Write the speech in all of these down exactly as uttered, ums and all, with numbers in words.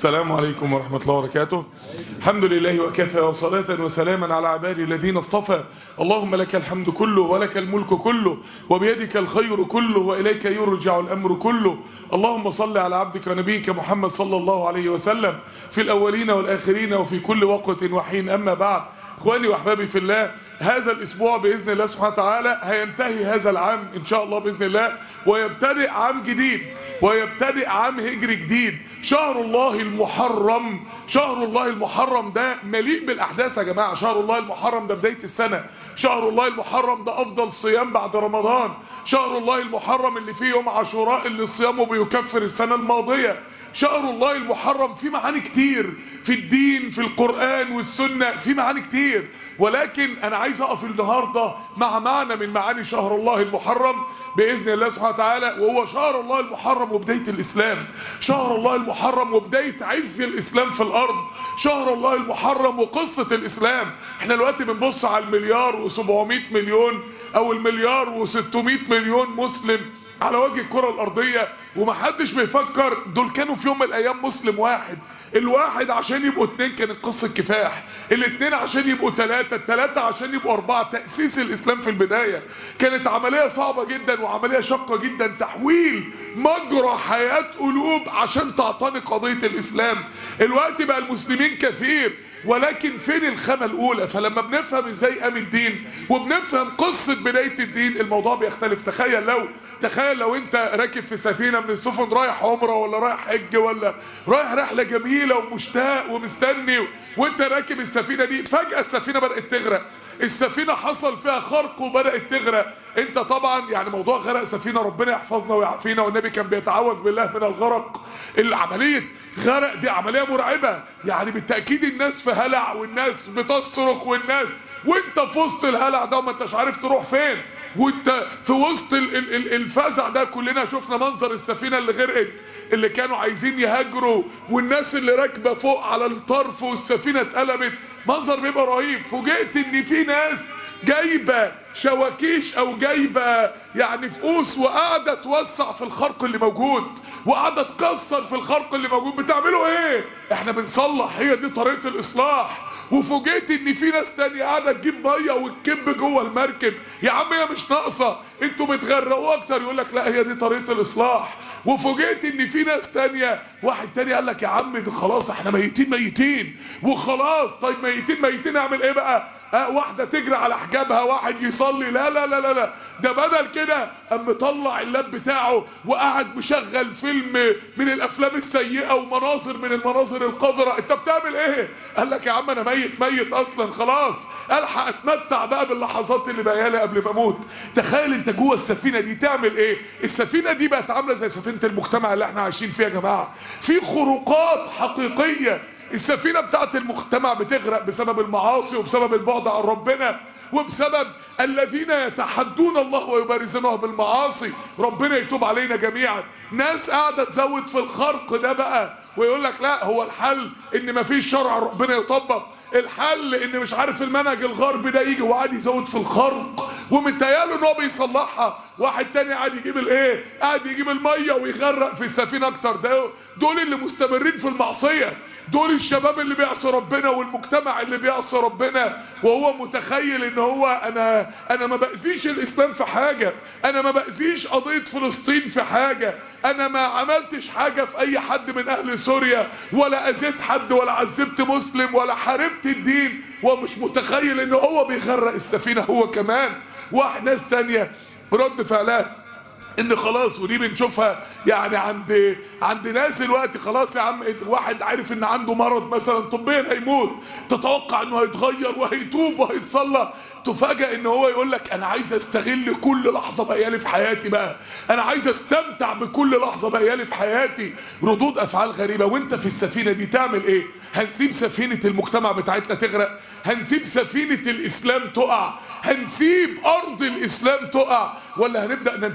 السلام عليكم ورحمة الله وبركاته. الحمد لله وكفى وصلاة وسلاما على عبادي الذين اصطفى. اللهم لك الحمد كله ولك الملك كله وبيدك الخير كله وإليك يرجع الأمر كله. اللهم صل على عبدك ونبيك محمد صلى الله عليه وسلم في الأولين والآخرين وفي كل وقت وحين. أما بعد، اخواني واحبابي في الله، هذا الاسبوع باذن الله سبحانه وتعالى هينتهي هذا العام ان شاء الله باذن الله، ويبتدئ عام جديد ويبتدئ عام هجري جديد. شهر الله المحرم، شهر الله المحرم ده مليء بالاحداث يا جماعه. شهر الله المحرم ده بدايه السنه، شهر الله المحرم ده افضل صيام بعد رمضان، شهر الله المحرم اللي فيه يوم عاشوراء اللي صيامه بيكفر السنه الماضيه. شهر الله المحرم فيه معاني كتير في الدين، في القرآن والسنة، في معاني كتير، ولكن أنا عايز أقف النهاردة مع معنى من معاني شهر الله المحرم بإذن الله سبحانه وتعالى، وهو شهر الله المحرم وبداية الإسلام، شهر الله المحرم وبداية عز الإسلام في الأرض، شهر الله المحرم وقصة الإسلام. احنا دلوقتي بنبص على المليار وسبعمائة مليون أو المليار وستمائة مليون مسلم على وجه الكرة الأرضية، ومحدش بيفكر دول كانوا في يوم من الأيام مسلم واحد. الواحد عشان يبقوا اتنين كانت قصة كفاح، الاتنين عشان يبقوا تلاتة، التلاتة عشان يبقوا أربعة. تأسيس الإسلام في البداية كانت عملية صعبة جدا وعملية شاقة جدا، تحويل مجرى حياة قلوب عشان تعتنق قضية الإسلام. الوقت بقى المسلمين كثير، ولكن فين الخامة الأولى؟ فلما بنفهم ازاي قام الدين وبنفهم قصة بداية الدين الموضوع بيختلف. تخيل لو تخيل لو انت راكب في سفينة من السفن رايح عمرة ولا رايح حج ولا رايح رحلة جميلة ومشتاق ومستني، وانت راكب السفينة دي فجأة السفينة بدأت تغرق، السفينة حصل فيها خرق وبدأت تغرق. انت طبعا يعني موضوع غرق سفينة ربنا يحفظنا ويعافينا، والنبي كان بيتعوذ بالله من الغرق. العملية غرق دي عملية مرعبة، يعني بالتأكيد الناس في هلع والناس بتصرخ والناس، وانت في وسط الهلع ده وما انتش عارف تروح فين، وانت في وسط الفزع ده. كلنا شفنا منظر السفينة اللي غرقت، اللي كانوا عايزين يهاجروا والناس اللي راكبة فوق على الطرف والسفينة اتقلبت، منظر بيبقى رهيب. فوجئت ان في ناس جايبة شواكيش او جايبة يعني فؤوس وقاعدة توسع في الخرق اللي موجود، وقاعدة تكسر في الخرق اللي موجود. بتعملوا ايه؟ احنا بنصلح، هي دي طريقة الاصلاح. وفوجئت ان في ناس تانية قاعدة تجيب مية وتكب جوه المركب. يا عم هي مش ناقصة، انتوا بتغرقوا اكتر. يقول لك لا هي دي طريقة الاصلاح. وفوجئت ان في ناس تانية، واحد تاني قال لك يا عم ده خلاص احنا ميتين ميتين وخلاص. طيب ميتين ميتين اعمل ايه بقى؟ اه واحدة تجري على حجابها، واحد يصلي. لا لا لا لا لا، ده بدل كده قام مطلع اللاب بتاعه وقعد مشغل فيلم من الافلام السيئة ومناظر من المناظر القذرة. انت بتعمل ايه؟ قال لك يا عم انا ميت ميت اصلا خلاص، الحق اتمتع بقى باللحظات اللي باقيالي قبل ما اموت. تخيل انت جوه السفينة دي تعمل ايه؟ السفينة دي بقت عاملة زي سفينة المجتمع اللي احنا عايشين فيها يا جماعة. في خروقات حقيقية. السفينة بتاعت المجتمع بتغرق بسبب المعاصي وبسبب البعد عن ربنا وبسبب الذين يتحدون الله ويبارزونه بالمعاصي. ربنا يتوب علينا جميعا. ناس قاعدة تزود في الخرق ده بقى ويقول لك لا هو الحل ان مفيش شرع ربنا يطبق، الحل ان مش عارف المنهج الغربي ده يجي، وقاعد يزود في الخرق ومتهيأله ان هو بيصلحها. واحد تاني قاعد يجيب الايه؟ قاعد يجيب الميه ويغرق في السفينه اكتر. ده دول اللي مستمرين في المعصيه، دول الشباب اللي بيعصي ربنا والمجتمع اللي بيعصي ربنا، وهو متخيل ان هو انا انا ما باذيش الاسلام في حاجه، انا ما باذيش قضيه فلسطين في حاجه، انا ما عملتش حاجه في اي حد من اهل سوريا، ولا اذيت حد ولا عذبت مسلم ولا حاربت الدين، ومش متخيل ان هو بيغرق السفينه هو كمان. واحد ناس تانية رد فعلها ان خلاص، ودي بنشوفها يعني عند عند ناس الوقت. خلاص يا عم واحد عارف ان عنده مرض مثلا طبيا هيموت، تتوقع انه هيتغير وهيتوب وهيتصلى، تفاجئ ان هو يقول لك انا عايز استغل كل لحظه بقيالي في حياتي بقى، انا عايز استمتع بكل لحظه بقيالي في حياتي. ردود افعال غريبه. وانت في السفينه دي تعمل ايه؟ هنسيب سفينه المجتمع بتاعتنا تغرق؟ هنسيب سفينه الاسلام تقع؟ هنسيب ارض الاسلام تقع؟ ولا هنبدا ننتبه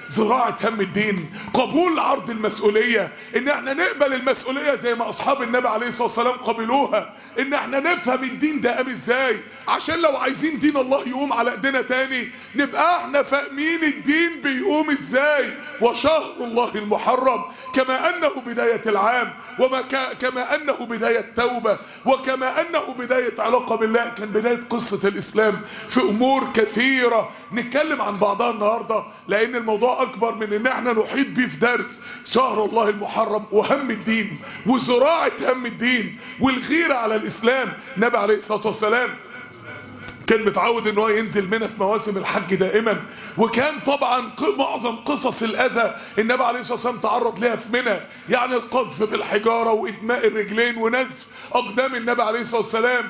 زراعة هم الدين، قبول عرض المسؤولية، ان احنا نقبل المسؤولية زي ما اصحاب النبي عليه الصلاة والسلام قبلوها، ان احنا نفهم الدين ده قام ازاي، عشان لو عايزين دين الله يقوم على ايدينا تاني نبقى احنا فاهمين الدين بيقوم ازاي. وشهر الله المحرم كما انه بداية العام، وما كما انه بداية توبة، وكما انه بداية علاقة بالله، كان بداية قصة الاسلام في امور كثيرة نتكلم عن بعضها النهاردة، لان الموضوع اكبر من ان احنا نحيط بيه في درس. شهر الله المحرم وهم الدين وزراعة هم الدين والغيرة على الاسلام. النبي عليه الصلاة والسلام كان متعود ان هو ينزل منى في مواسم الحج دائما، وكان طبعا معظم قصص الاذى النبي عليه الصلاه والسلام تعرض لها في منى، يعني القذف بالحجاره وادماء الرجلين ونزف اقدام النبي عليه الصلاه والسلام،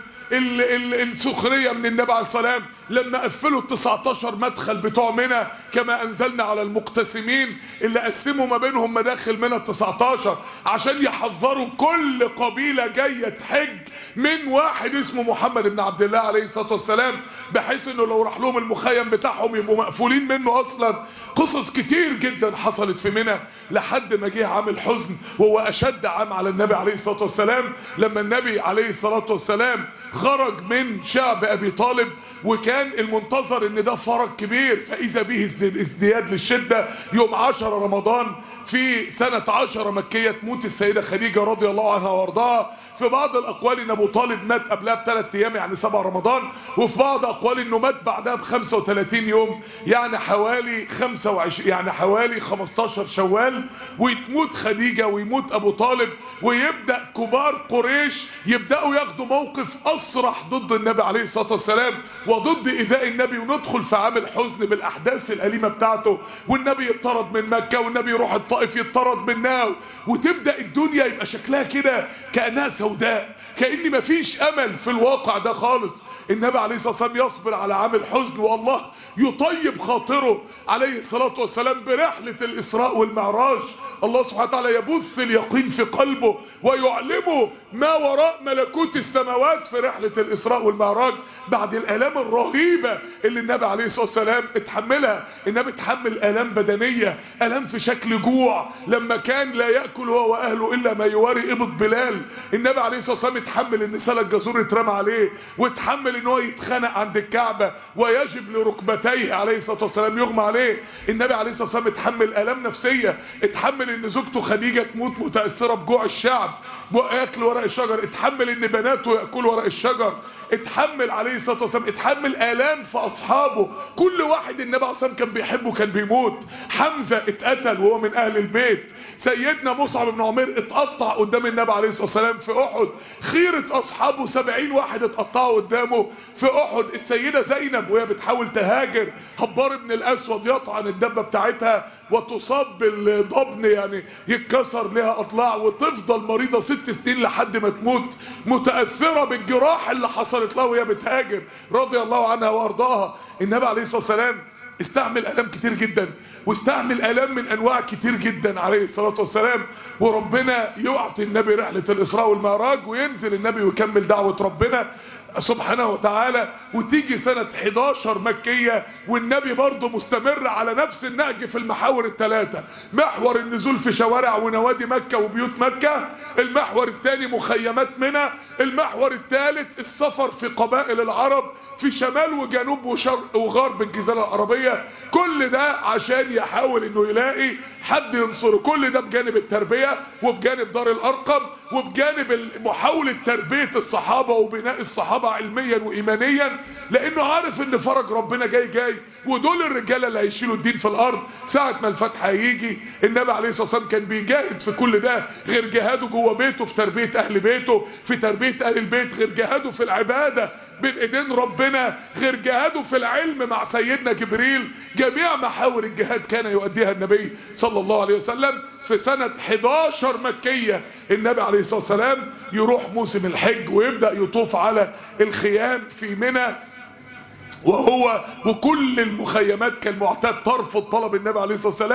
السخريه من النبي عليه الصلاه والسلام لما قفلوا ال تسعتاشر مدخل بتوع منى، كما انزلنا على المقتسمين اللي قسموا ما بينهم مداخل منى ال تسعتاشر عشان يحذروا كل قبيله جايه تحج من واحد اسمه محمد بن عبد الله عليه الصلاه والسلام، بحيث انه لو راح لهم المخيم بتاعهم يبقوا مقفولين منه اصلا. قصص كتير جدا حصلت في منى لحد ما جه عام الحزن، وهو اشد عام على النبي عليه الصلاه والسلام، لما النبي عليه الصلاه والسلام خرج من شعب ابي طالب، وكان المنتظر ان ده فرج كبير، فاذا به ازدياد للشده. يوم عشرة رمضان في سنه عشرة مكيه تموت السيده خديجه رضي الله عنها وارضاها. في بعض الاقوال ان ابو طالب مات قبلها بثلاث ايام يعني سبعة رمضان، وفي بعض اقوال انه مات بعدها ب خمسة وثلاثين يوم يعني حوالي خمسة وعشرين يعني حوالي خمستاشر شوال، وتموت خديجه ويموت ابو طالب، ويبدا كبار قريش يبداوا ياخدوا موقف اصرح ضد النبي عليه الصلاه والسلام وضد ايذاء النبي، وندخل في عام الحزن بالاحداث الاليمه بتاعته، والنبي يطرد من مكه، والنبي يروح الطائف يطرد منها، وتبدا الدنيا يبقى شكلها كده كانها سوداء، كأن مفيش امل في الواقع ده خالص. النبي عليه الصلاه والسلام يصبر على عام الحزن، والله يطيب خاطره عليه الصلاه والسلام برحله الاسراء والمعراج. الله سبحانه وتعالى يبث اليقين في قلبه ويعلمه ما وراء ملكوت السماوات في رحله الاسراء والمعراج، بعد الالام الرهيبه اللي النبي عليه الصلاه والسلام اتحملها. النبي اتحمل الام بدنيه، الام في شكل جوع لما كان لا ياكل هو واهله الا ما يواري ابط بلال. النبي عليه الصلاه والسلام اتحمل ان سلة الجزور اترمى عليه، واتحمل ان هو يتخنق عند الكعبه ويجب لركبتيه عليه الصلاه والسلام يغمى عليه. النبي عليه الصلاه والسلام اتحمل الام نفسيه، اتحمل ان زوجته خديجه تموت متاثره بجوع الشعب وياكل ورق الشجر، اتحمل ان بناته ياكلوا ورق الشجر، اتحمل عليه الصلاه والسلام، اتحمل الام في اصحابه، كل واحد النبي عليه الصلاه والسلام كان بيحبه كان بيموت. حمزه اتقتل وهو من اهل البيت، سيدنا مصعب بن عمير اتقطع قدام النبي عليه الصلاه والسلام في احد، خيره اصحابه سبعين واحد اتقطعوا قدامه في احد. السيده زينب وهي بتحاول تهاجر، هبار بن الاسود يطعن الدبه بتاعتها وتصاب بالضبن، يعني يتكسر لها اضلاع، وتفضل مريضه ست سنين لحد ما تموت متاثره بالجراح اللي حصلت لها وهي بتهاجر رضي الله عنها وارضاها. النبي عليه الصلاه والسلام استعمل الام كتير جدا، واستعمل الام من انواع كتير جدا عليه الصلاه والسلام، وربنا يعطي النبي رحله الاسراء والمعراج، وينزل النبي ويكمل دعوه ربنا سبحانه وتعالى. وتيجي سنة حداشر مكية والنبي برضه مستمر على نفس النهج في المحاور الثلاثة، محور النزول في شوارع ونوادي مكة وبيوت مكة، المحور الثاني مخيمات منى، المحور الثالث السفر في قبائل العرب في شمال وجنوب وشرق وغرب الجزيرة العربية، كل ده عشان يحاول انه يلاقي حد ينصره. كل ده بجانب التربية وبجانب دار الارقم وبجانب محاولة تربية الصحابة وبناء الصحابة علميا وايمانيا، لانه عارف ان فرج ربنا جاي جاي، ودول الرجاله اللي هيشيلوا الدين في الارض ساعه ما الفتح هيجي. النبي عليه الصلاه والسلام كان بيجاهد في كل ده، غير جهاده جوه بيته في تربيه اهل بيته، في تربيه اهل البيت، غير جهاده في العباده بين ايدين ربنا، غير جهاده في العلم مع سيدنا جبريل. جميع محاور الجهاد كان يؤديها النبي صلى الله عليه وسلم. في سنة حداشر مكية النبي عليه الصلاة والسلام يروح موسم الحج ويبدأ يطوف على الخيام في منى، وهو وكل المخيمات كالمعتاد ترفض طلب النبي عليه الصلاة والسلام،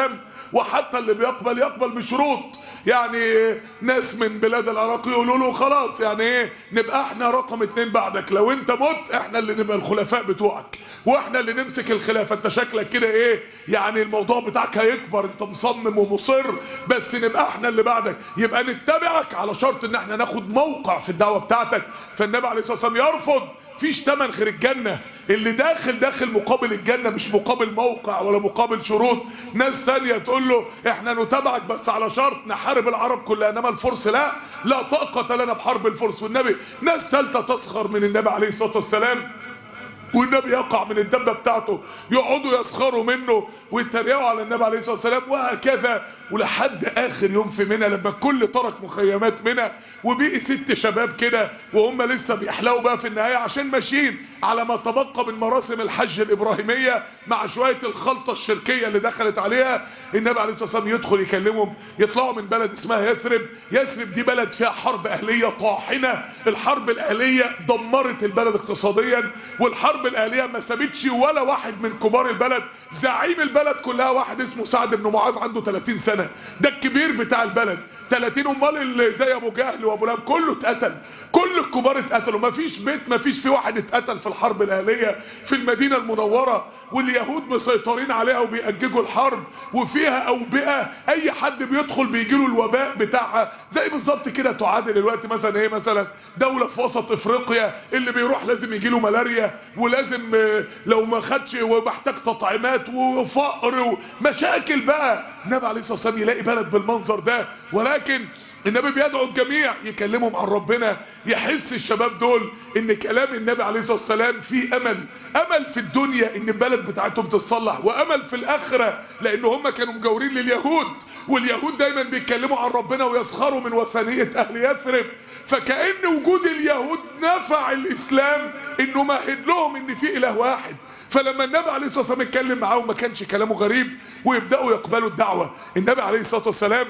وحتى اللي بيقبل يقبل بشروط. يعني ناس من بلاد العراق يقولوا له خلاص يعني ايه نبقى احنا رقم اتنين بعدك، لو انت مت احنا اللي نبقى الخلفاء بتوعك واحنا اللي نمسك الخلافه. انت شكلك كده ايه يعني الموضوع بتاعك هيكبر، انت مصمم ومصر، بس نبقى احنا اللي بعدك، يبقى نتبعك على شرط ان احنا ناخد موقع في الدعوه بتاعتك. فالنبي عليه الصلاه والسلام يرفض، فيش تمن غير الجنة، اللي داخل داخل مقابل الجنة مش مقابل موقع ولا مقابل شروط. ناس تانية تقول له احنا نتابعك بس على شرط نحارب العرب كلها، انما الفرس لا لا طاقة لنا بحرب الفرس والنبي. ناس ثالثة تسخر من النبي عليه الصلاة والسلام والنبي يقع من الدبه بتاعته، يقعدوا يسخروا منه ويتريقوا على النبي عليه الصلاه والسلام، وهكذا ولحد اخر يوم في منى لما الكل ترك مخيمات منى وبقي ست شباب كده وهم لسه بيحلقوا بقى في النهايه عشان ماشيين على ما تبقى من مراسم الحج الابراهيميه مع شويه الخلطه الشركيه اللي دخلت عليها. النبي عليه الصلاه والسلام يدخل يكلمهم، يطلعوا من بلد اسمها يثرب. يثرب دي بلد فيها حرب اهليه طاحنه، الحرب الاهليه دمرت البلد اقتصاديا، والحرب الاهليه ما سابتش ولا واحد من كبار البلد. زعيم البلد كلها واحد اسمه سعد بن معاذ عنده ثلاثين سنه، ده الكبير بتاع البلد. ثلاثين امال اللي زي ابو جهل وابو لهب كله اتقتل، كل الكبار اتقتلوا، ما فيش بيت ما فيش فيه واحد اتقتل في الحرب الاهليه في المدينه المنوره. واليهود مسيطرين عليها وبيأججوا الحرب، وفيها اوبئه اي حد بيدخل بيجي له الوباء بتاعها، زي بالظبط كده تعادل الوقت مثلا ايه مثلا دوله في وسط افريقيا اللي بيروح لازم يجي له ملاريا، ولازم لو ما خدش ومحتاج تطعيمات وفقر ومشاكل بقى. النبي عليه الصلاه والسلام يلاقي بلد بالمنظر ده، ولكن النبي بيدعو الجميع يكلمهم عن ربنا، يحس الشباب دول ان كلام النبي عليه الصلاه والسلام فيه امل، امل في الدنيا ان البلد بتاعتهم تتصلح، وامل في الاخره لان هم كانوا مجاورين لليهود، واليهود دايما بيتكلموا عن ربنا ويسخروا من وثنيه اهل يثرب. فكأن وجود اليهود نفع الاسلام انه مهد لهم ان في اله واحد. فلما النبي عليه الصلاه والسلام اتكلم معاهم ما كانش كلامه غريب ويبداوا يقبلوا الدعوه. النبي عليه الصلاه والسلام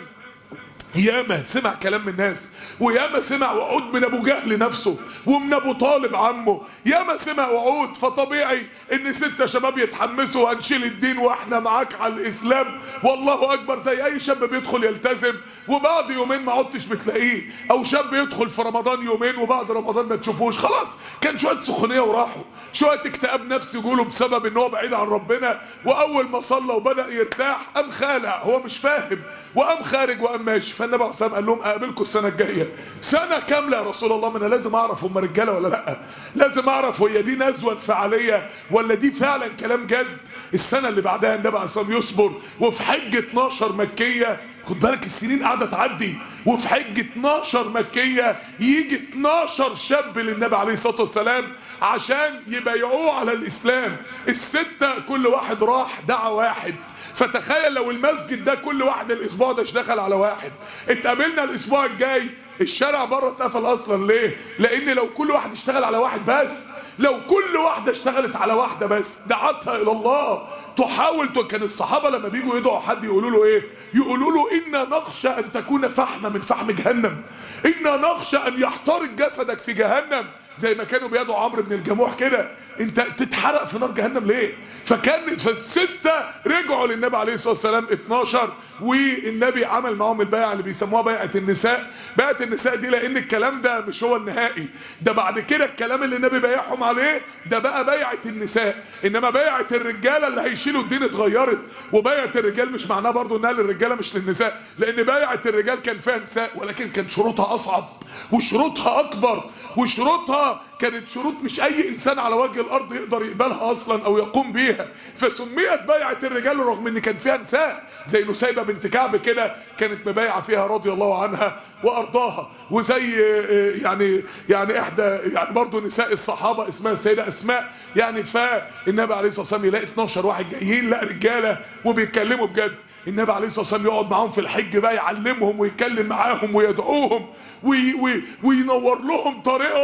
ياما سمع كلام من الناس، وياما سمع وعود من ابو جهل نفسه ومن ابو طالب عمه، ياما سمع وعود. فطبيعي ان ستة شباب يتحمسوا هنشيل الدين واحنا معاك على الاسلام والله اكبر، زي اي شاب بيدخل يلتزم وبعد يومين ما عدتش بتلاقيه، او شاب يدخل في رمضان يومين وبعد رمضان ما تشوفوش. خلاص كان شويه سخونيه وراحوا، شويه اكتئاب نفسي يقولوا بسبب ان هو بعيد عن ربنا، واول ما صلى وبدا يرتاح قام خالع، هو مش فاهم، وقام خارج وقام ماشي. فالنبي عليه الصلاه والسلام قال لهم اقابلكم السنه الجايه. سنه كامله يا رسول الله، ما انا لازم اعرف هم رجاله ولا لا، لازم اعرف هي دي نزوه انفعاليه ولا دي فعلا كلام جد. السنه اللي بعدها النبي عليه الصلاه والسلام يصبر، وفي حج اتناشر مكيه، خد بالك السنين قاعده تعدي، وفي حج اتناشر مكيه يجي اتناشر شاب للنبي عليه الصلاه والسلام عشان يبايعوه على الاسلام. السته كل واحد راح دعا واحد. فتخيل لو المسجد ده كل واحد الاسبوع ده اشتغل على واحد، اتقابلنا الاسبوع الجاي الشارع بره اتقفل اصلا. ليه؟ لان لو كل واحد اشتغل على واحد بس، لو كل واحده اشتغلت على واحده بس دعتها الى الله تحاول. كان الصحابه لما بيجوا يدعوا حد يقولوا له ايه؟ يقولوا له انا نخشى ان تكون فحمه من فحم جهنم، انا نخشى ان يحترق جسدك في جهنم، زي ما كانوا بيدعوا عمرو بن الجموح كده، انت تتحرق في نار جهنم ليه؟ فكان فالسته رجعوا للنبي عليه الصلاه والسلام اتناشر، والنبي عمل معاهم البيعه اللي بيسموها بيعه النساء. بيعه النساء دي لان الكلام ده مش هو النهائي، ده بعد كده الكلام اللي النبي بايعهم عليه ده بقى بيعه النساء، انما بيعه الرجاله اللي هيشيلوا الدين اتغيرت. وبيعه الرجال مش معناه برضو انها للرجاله مش للنساء، لان بيعه الرجال كان فيها نساء ولكن كان شروطها اصعب وشروطها اكبر، وشروطها كانت شروط مش اي انسان على وجه الارض يقدر يقبلها اصلا او يقوم بيها. فسميت بيعه الرجال رغم ان كان فيها نساء، زي نسيبه بنت كعب كده كانت مبايعه فيها رضي الله عنها وارضاها، وزي يعني يعني احدى يعني برضه نساء الصحابه اسمها السيده اسماء. يعني فالنبي عليه الصلاه والسلام يلاقي اتناشر واحد جايين لا رجاله وبيتكلموا بجد. النبي عليه الصلاه والسلام يقعد معاهم في الحج بقى يعلمهم ويتكلم معاهم ويدعوهم وي وي وينور لهم طريقهم،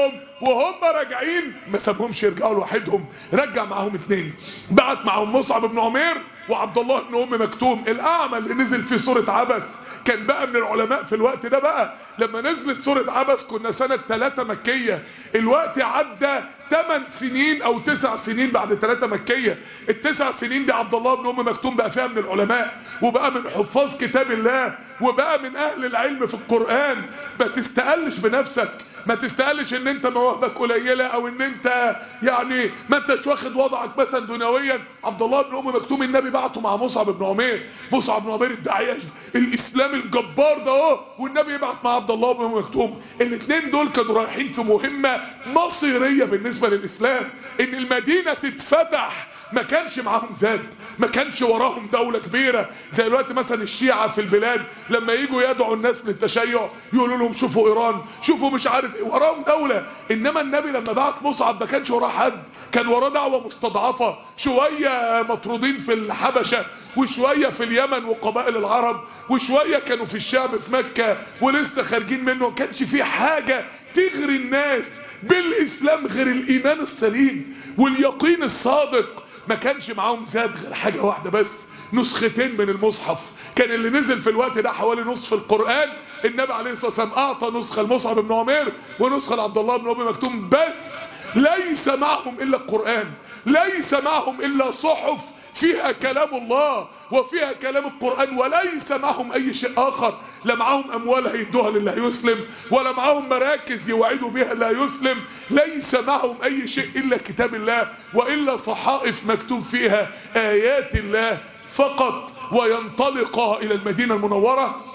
وهم راجعين ما سابهمش يرجعوا لوحدهم، رجع معاهم اتنين، بعت معاهم مصعب بن عمير وعبد الله بن ام مكتوم الاعمى اللي نزل في سوره عبس. كان بقى من العلماء في الوقت ده بقى لما نزلت سوره عبس كنا سنه ثلاثة مكيه، الوقت عدى ثمان سنين او تسع سنين بعد ثلاثة مكيه. التسع سنين دي عبد الله بن ام مكتوم بقى فيها من العلماء وبقى من حفاظ كتاب الله وبقى من اهل العلم في القرآن. ما تستقلش بنفسك، ما تستقلش ان انت مواهبك قليله او ان انت يعني ما انتش واخد وضعك مثلا دنيويا. عبد الله بن ام مكتوم النبي بعته مع مصعب بن عمير، مصعب بن عمير الداعيه الاسلام الجبار ده اهو، والنبي يبعت مع عبد الله بن ام مكتوم. الاثنين دول كانوا رايحين في مهمه مصيريه بالنسبه للاسلام، ان المدينه تتفتح. ما كانش معاهم زاد، ما كانش وراهم دولة كبيرة زي الوقت مثلا الشيعة في البلاد لما يجوا يدعوا الناس للتشيع يقولوا لهم شوفوا ايران، شوفوا مش عارف ايه، وراهم دولة. انما النبي لما بعت مصعب ما كانش وراه حد، كان وراه دعوة مستضعفة، شوية مطرودين في الحبشة وشوية في اليمن وقبائل العرب وشوية كانوا في الشعب في مكة ولسه خارجين منه. ما كانش في حاجة تغري الناس بالاسلام غير الايمان السليم واليقين الصادق. ما كانش معاهم زاد غير حاجة واحدة بس، نسختين من المصحف. كان اللي نزل في الوقت ده حوالي نصف القرآن، النبي عليه الصلاة والسلام أعطى نسخة لمصعب بن عمير ونسخة لعبد الله بن أم مكتوم، بس ليس معهم إلا القرآن، ليس معهم إلا صحف فيها كلام الله وفيها كلام القرآن، وليس معهم أي شيء آخر. لا معهم أموال هيدوها للي هيسلم، ولا معهم مراكز يوعدوا بها اللي هيسلم، ليس معهم أي شيء إلا كتاب الله وإلا صحائف مكتوب فيها آيات الله فقط. وينطلق إلى المدينة المنورة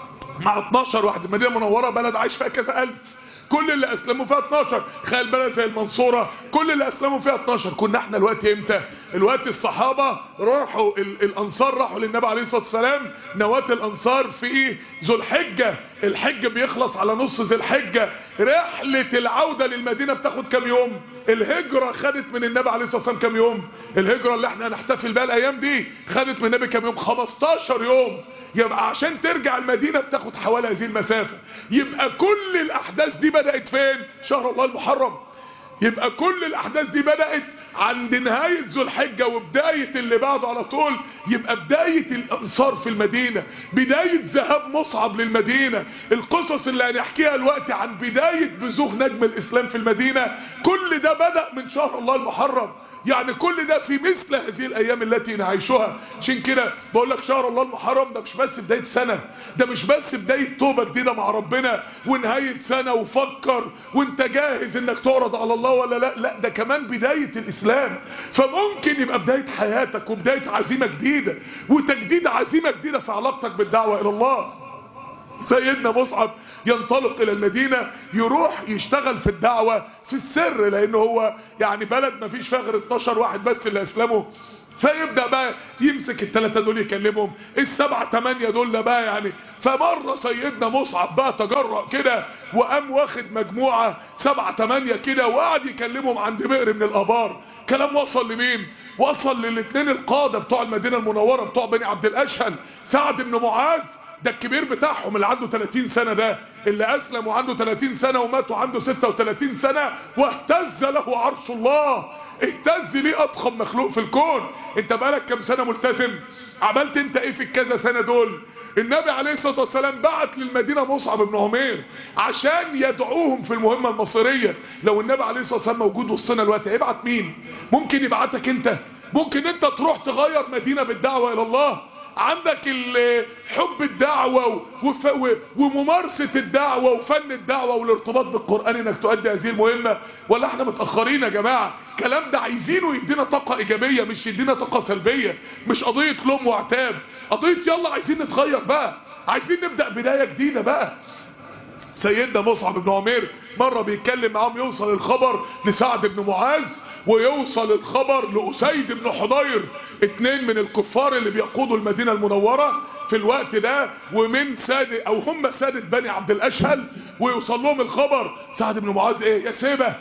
مع اتناشر واحد. المدينة المنورة بلد عايش فيها كذا ألف، كل اللي اسلموا فيها اتناشر. تخيل بلد زي المنصوره كل اللي اسلموا فيها اتناشر. كنا احنا الوقت امتى؟ الوقت الصحابه راحوا الانصار راحوا للنبي عليه الصلاه والسلام، نواه الانصار في ذو الحجه، الحج بيخلص على نص ذي الحجه. رحله العوده للمدينه بتاخد كام يوم؟ الهجره خدت من النبي عليه الصلاه والسلام كام يوم؟ الهجره اللي احنا هنحتفل بها الايام دي خدت من النبي كام يوم؟ خمستاشر يوم. يبقى عشان ترجع المدينه بتاخد حوالي هذه المسافه. يبقى كل الاحداث دي بدات فين؟ شهر الله المحرم. يبقى كل الاحداث دي بدات عند نهايه ذو الحجه وبدايه اللي بعده على طول. يبقى بدايه الانصار في المدينه، بدايه ذهاب مصعب للمدينه، القصص اللي هنحكيها الوقت عن بدايه بزوغ نجم الاسلام في المدينه، كل ده بدا من شهر الله المحرم. يعني كل ده في مثل هذه الايام التي نعيشها. عشان كده بقول لك شهر الله المحرم ده مش بس بدايه سنه، ده مش بس بدايه توبه جديده مع ربنا ونهايه سنه وفكر وانت جاهز انك تعرض على الله ولا لا، لا ده كمان بدايه الاسلام. فممكن يبقى بدايه حياتك وبدايه عزيمه جديده وتجديد عزيمه جديده في علاقتك بالدعوه الى الله. سيدنا مصعب ينطلق الى المدينه يروح يشتغل في الدعوه في السر، لانه هو يعني بلد ما فيش فيها غير اتناشر واحد بس اللي اسلموا. فيبدا بقى يمسك الثلاثه دول يكلمهم، السبعه ثمانيه دول بقى يعني. فمره سيدنا مصعب بقى تجرأ كده وقام واخد مجموعه سبعه ثمانيه كده وقعد يكلمهم عند بئر من الابار. كلام وصل لمين؟ وصل للاثنين القاده بتوع المدينه المنوره بتوع بني عبد الاشهل، سعد بن معاذ ده الكبير بتاعهم اللي عنده ثلاثين سنه، ده اللي اسلم وعنده ثلاثين سنه ومات وعنده ستة وثلاثين سنه واهتز له عرش الله. اهتز ليه اضخم مخلوق في الكون. انت بقالك كام سنه ملتزم؟ عملت انت ايه في الكذا سنه دول؟ النبي عليه الصلاه والسلام بعت للمدينه مصعب بن عمير عشان يدعوهم في المهمه المصيريه. لو النبي عليه الصلاه والسلام موجود وسطنا الوقت هيبعت مين؟ ممكن يبعتك انت، ممكن انت تروح تغير مدينه بالدعوه الى الله. عندك حب الدعوة وممارسة الدعوة وفن الدعوة والارتباط بالقرآن انك تؤدي هذه المهمة، ولا احنا متأخرين يا جماعة؟ الكلام ده عايزينه يدينا طاقة ايجابية مش يدينا طاقة سلبية، مش قضية لوم وعتاب، قضية يلا عايزين نتغير بقى، عايزين نبدأ بداية جديدة بقى. سيدنا مصعب بن عمير مرة بيتكلم معاهم يوصل الخبر لسعد بن معاذ ويوصل الخبر لأسيد بن حضير، اتنين من الكفار اللي بيقودوا المدينة المنورة في الوقت ده ومن سادة او هم سادة بني عبد الاشهل. ويوصل لهم الخبر سعد بن معاذ ايه يا سيبه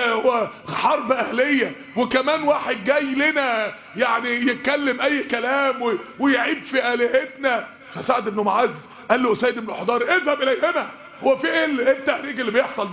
حرب اهليه وكمان واحد جاي لنا يعني يتكلم اي كلام ويعيب في الهتنا. فسعد بن معاذ قال له اسيد بن حضير اذهب اليهما، هو في ايه التهريج اللي بيحصل ده؟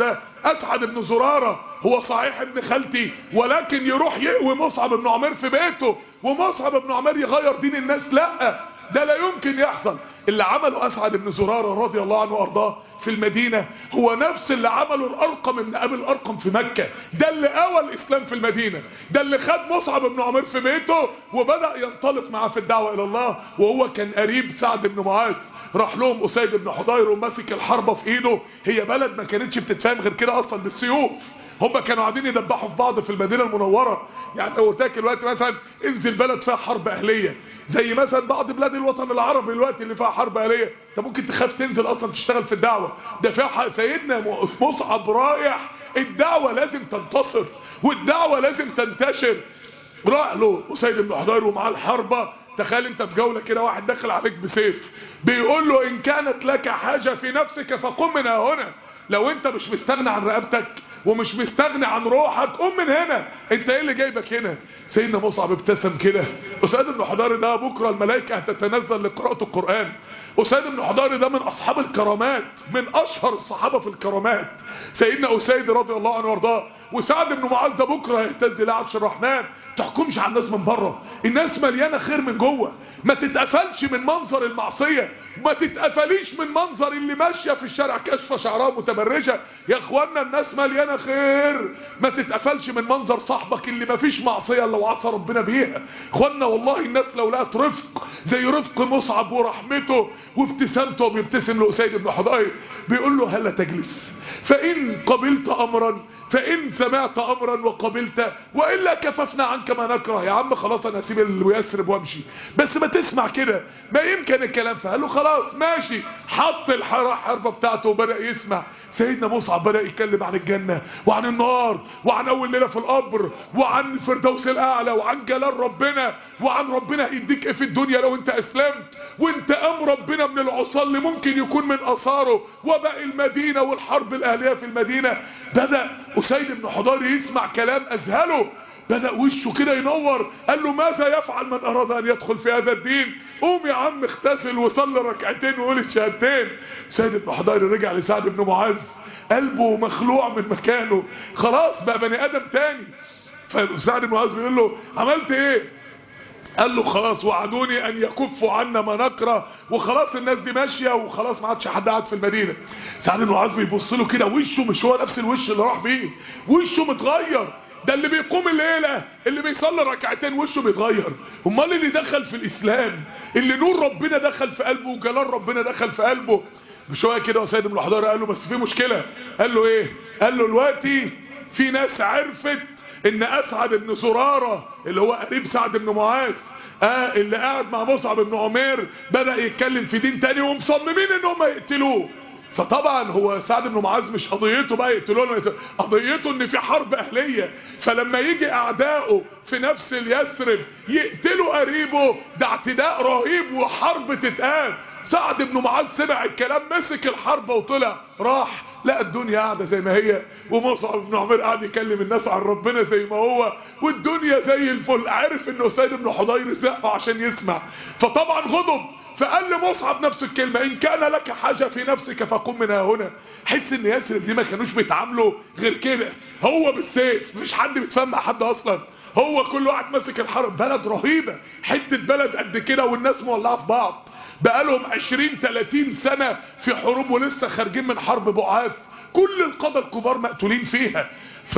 اسعد بن زرارة هو صحيح ابن خالتي، ولكن يروح يقوي مصعب بن عمير في بيته ومصعب بن عمير يغير دين الناس؟ لا، ده لا يمكن يحصل. اللي عمله اسعد بن زرارة رضي الله عنه وارضاه في المدينة هو نفس اللي عمله الارقم ابن ابي الارقم في مكة. ده اللي قوى الاسلام في المدينة، ده اللي خد مصعب بن عمير في بيته وبدأ ينطلق معاه في الدعوة الى الله. وهو كان قريب سعد بن معاذ. راح لهم اسيد بن حضير وماسك الحربة في ايده. هي بلد ما كانتش بتتفاهم غير كده اصلا بالسيوف. هم كانوا قاعدين يدبحوا في بعض في المدينه المنوره. يعني لو قلت لك دلوقتي مثلا انزل بلد فيها حرب اهليه زي مثلا بعض بلاد الوطن العربي دلوقتي اللي فيها حرب اهليه، انت ممكن تخاف تنزل اصلا تشتغل في الدعوه. ده فيها سيدنا مصعب رايح، الدعوه لازم تنتصر والدعوه لازم تنتشر. راح له اسيد بن حضير ومعاه الحربه. تخيل انت في جوله كده واحد داخل عليك بسيف بيقول له ان كانت لك حاجه في نفسك فقم من هنا. لو انت مش مستغني عن رقبتك ومش مستغني عن روحك قوم من هنا، انت ايه اللي جايبك هنا؟ سيدنا مصعب ابتسم كده. اسيد بن حضير ده بكره الملائكه هتتنزل لقراءه القران. اسيد بن حضير ده من اصحاب الكرامات، من اشهر الصحابه في الكرامات سيدنا اسيد رضي الله عنه وارضاه. وسعد بن معاذ ده بكره هيهتز الى عرش الرحمن. تحكمش على الناس من بره، الناس مليانه خير من جوه. ما تتقفلش من منظر المعصيه، ما تتقفليش من منظر اللي ماشيه في الشارع كاشفه شعرها متبرجه. يا اخوانا الناس مليانه خير. ما تتقفلش من منظر صاحبك اللي ما فيش معصيه الا وعصى ربنا بيها. اخوانا والله الناس لو لقت رفق زي رفق مصعب ورحمته وابتسامته، بيبتسم لأسيد بن حضير بيقول له هلا تجلس فإن قبلت أمرا، فإن سمعت أمرا وقبلت وإلا كففنا عنك ما نكره. يا عم خلاص أنا هسيب اليسرب وأمشي، بس ما تسمع كده ما يمكن الكلام. فقال له خلاص ماشي. حط الحربة بتاعته وبدأ يسمع. سيدنا مصعب بدأ يتكلم عن الجنة وعن النار وعن أول ليلة في القبر وعن الفردوس الأعلى وعن جلال ربنا وعن ربنا هيديك إيه في الدنيا لو أنت أسلمت، وانتقام ربنا من العصاة اللي ممكن يكون من اثاره وباقي المدينه والحرب الاهليه في المدينه. بدا اسيد بن حضير يسمع كلام اذهله، بدا وشه كده ينور. قال له ماذا يفعل من اراد ان يدخل في هذا الدين؟ قوم يا عم اغتسل وصلي ركعتين وقول الشهادتين. سيد بن حضير رجع لسعد بن معاذ قلبه مخلوع من مكانه، خلاص بقى بني ادم تاني. فسعد بن معاذ بيقول له عملت ايه؟ قال له خلاص وعدوني ان يكفوا عنا ما نكره، وخلاص الناس دي ماشيه وخلاص ما عادش حد قاعد في المدينه. سعد بن معاذ بيبص له كده، وشه مش هو نفس الوش اللي راح بيه، وشه متغير. ده اللي بيقوم الليله اللي بيصلي ركعتين وشه بيتغير. امال اللي دخل في الاسلام اللي نور ربنا دخل في قلبه وجلال ربنا دخل في قلبه. بشويه كده وسيد بن حضير قال له بس في مشكله. قال له ايه؟ قال له دلوقتي في ناس عرفت ان اسعد بن زرارة اللي هو قريب سعد بن معاذ اه اللي قاعد مع مصعب بن عمير بدأ يتكلم في دين تاني ومصممين ان هم يقتلوه. فطبعا هو سعد بن معاذ مش قضيته بقى يقتلوه، قضيته ان في حرب اهليه. فلما يجي اعدائه في نفس اليثرب يقتلوا قريبه ده اعتداء رهيب وحرب تتقام. سعد بن معاذ سمع الكلام مسك الحربه وطلع راح لقى الدنيا قاعده زي ما هي، ومصعب بن عمير قاعد يكلم الناس عن ربنا زي ما هو، والدنيا زي الفل. عرف ان اسيد بن حضير زقه عشان يسمع، فطبعا غضب. فقال لمصعب نفس الكلمه ان كان لك حاجه في نفسك فقم منها هنا. حس ان ياسر دي ما كانوش بيتعاملوا غير كده، هو بالسيف مش حد بيتفاهم مع حد اصلا. هو كل واحد ماسك الحرب. بلد رهيبه، حته بلد قد كده والناس مولعه في بعض. بقالهم عشرين تلاتين سنة في حروب ولسه خارجين من حرب بعاث، كل القادة الكبار مقتولين فيها.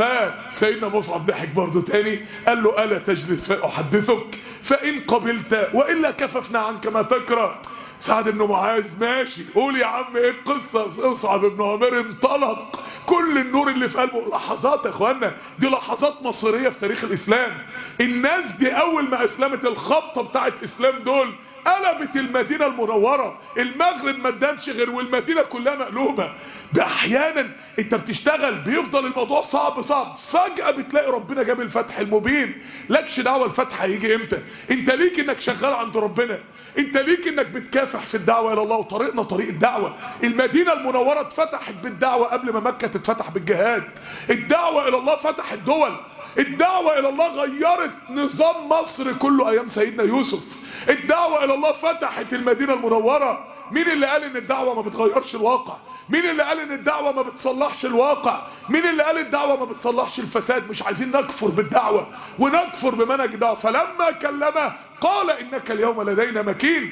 فسيدنا مصعب ضحك برضه تاني قال له ألا تجلس فأحدثك فإن قبلت وإلا كففنا عنك ما تكره. سعد بن معاذ ماشي، قول يا عم ايه القصه. مصعب بن عمير انطلق، كل النور اللي في قلبه. لحظات يا اخوانا، دي لحظات مصيريه في تاريخ الاسلام. الناس دي اول ما اسلمت الخبطه بتاعت اسلام دول قلبت المدينه المنوره. المغرب ما ادانش غير والمدينه كلها مقلوبه. احيانا انت بتشتغل بيفضل الموضوع صعب صعب، فجاه بتلاقي ربنا جاب الفتح المبين. لكش دعوه الفتح هيجي امتى، انت ليك انك شغال عند ربنا، انت ليك انك بتكافح في الدعوه الى الله. وطريقنا طريق الدعوه. المدينه المنوره اتفتحت بالدعوه قبل ما مكه تتفتح بالجهاد. الدعوه الى الله فتحت دول، الدعوه الى الله غيرت نظام مصر كله ايام سيدنا يوسف. الدعوه الى الله فتحت المدينه المنوره. مين اللي قال ان الدعوة ما بتغيرش الواقع؟ مين اللي قال ان الدعوة ما بتصلحش الواقع؟ مين اللي قال الدعوة ما بتصلحش الفساد؟ مش عايزين نكفر بالدعوة ونكفر بمنهج الدعوة. فلما كلمه قال انك اليوم لدينا مكين.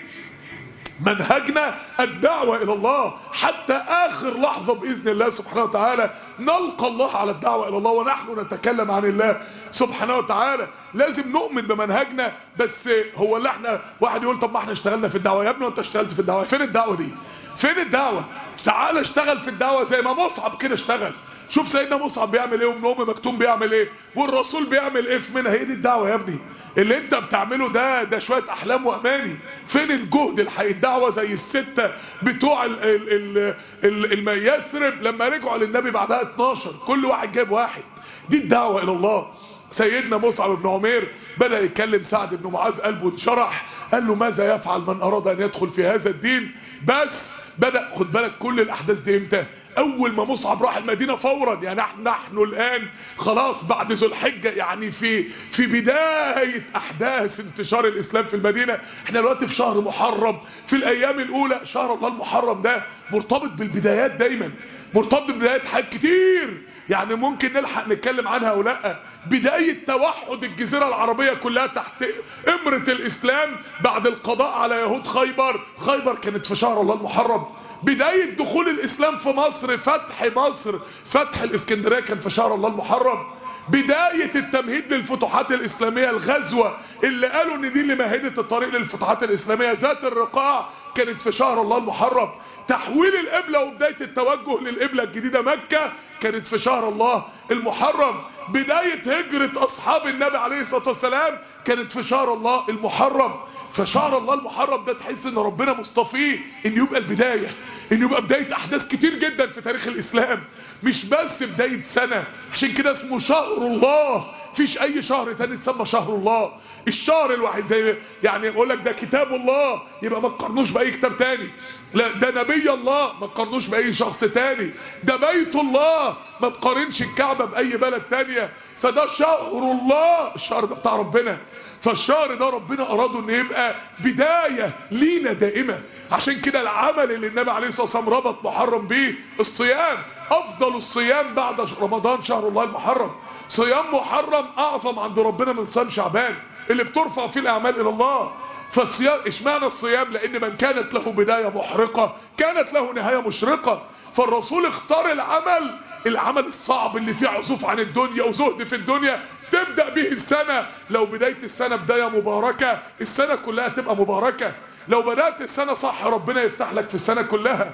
منهجنا الدعوة إلى الله حتى آخر لحظة بإذن الله سبحانه وتعالى، نلقى الله على الدعوة إلى الله ونحن نتكلم عن الله سبحانه وتعالى. لازم نؤمن بمنهجنا. بس هو اللي احنا واحد يقول طب ما احنا اشتغلنا في الدعوة. يا ابني وانت اشتغلت في الدعوة؟ فين الدعوة دي؟ فين الدعوة؟ تعال اشتغل في الدعوة زي ما مصعب كده اشتغل. شوف سيدنا مصعب بيعمل ايه، وابن ام مكتوم بيعمل ايه، والرسول بيعمل ايه في منها. هي دي الدعوه يا ابني. اللي انت بتعمله ده ده شويه احلام واماني. فين الجهد الحقيقي؟ الدعوه زي السته بتوع ال ال ال ال يثرب لما رجعوا للنبي بعدها اتناشر، كل واحد جاب واحد. دي الدعوه الى الله. سيدنا مصعب بن عمير بدأ يتكلم، سعد بن معاذ قلبه انشرح، قال له ماذا يفعل من أراد أن يدخل في هذا الدين؟ بس بدأ، خد بالك كل الأحداث دي إمتى؟ أول ما مصعب راح المدينة فورا. يعني نحن الآن خلاص بعد ذو الحجة، يعني في في بداية أحداث انتشار الإسلام في المدينة. احنا دلوقتي في شهر محرم، في الأيام الأولى. شهر الله المحرم ده مرتبط بالبدايات دايما، مرتبط ببدايات حاجات كتير يعني ممكن نلحق نتكلم عنها او لا. بداية توحد الجزيرة العربية كلها تحت امرة الاسلام بعد القضاء على يهود خيبر. خيبر كانت في شهر الله المحرم. بداية دخول الاسلام في مصر، فتح مصر، فتح الاسكندرية كان في شهر الله المحرم. بداية التمهيد للفتوحات الاسلامية، الغزوة اللي قالوا ان دي اللي مهدت الطريق للفتوحات الاسلامية، ذات الرقاع، كانت في شهر الله المحرم. تحويل القبلة وبداية التوجه للقبلة الجديدة مكة كانت في شهر الله المحرم. بداية هجرة أصحاب النبي عليه الصلاة والسلام كانت في شهر الله المحرم. فشهر الله المحرم ده تحس ان ربنا مصطفيه ان يبقى البداية، ان يبقى بداية احداث كتير جدا في تاريخ الاسلام، مش بس بداية سنة. عشان كده اسمه شهر الله. مفيش اي شهر تاني يتسمى شهر الله. الشهر الواحد زي يعني اقول لك ده كتاب الله، يبقى ما تقارنوش باي كتاب تاني. لا ده نبي الله، ما تقارنوش باي شخص تاني. ده بيت الله، ما تقارنش الكعبة باي بلد تانية. فده شهر الله، الشهر ده بتاع ربنا. فالشهر ده ربنا اراده ان يبقى بداية لينا دائمة. عشان كده العمل اللي النبي عليه الصلاة والسلام ربط محرم بيه الصيام. افضل الصيام بعد رمضان شهر الله المحرم. صيام محرم اعظم عند ربنا من صيام شعبان اللي بترفع فيه الاعمال الى الله. فالصيام اشمعنى الصيام؟ لان من كانت له بداية محرقة كانت له نهاية مشرقة. فالرسول اختار العمل العمل الصعب اللي فيه عزوف عن الدنيا وزهد في الدنيا، تبدأ به السنة. لو بداية السنة بداية مباركة السنة كلها تبقى مباركة. لو بدأت السنة صح ربنا يفتح لك في السنة كلها.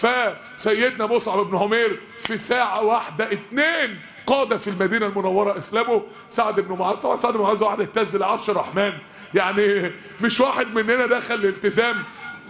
فسيدنا مصعب بن عمير في ساعة واحدة اتنين قادة في المدينة المنورة اسلموا. سعد بن معاذ، طبعا سعد بن معاذ واحد اهتز لعرش الرحمن، يعني مش واحد مننا دخل الالتزام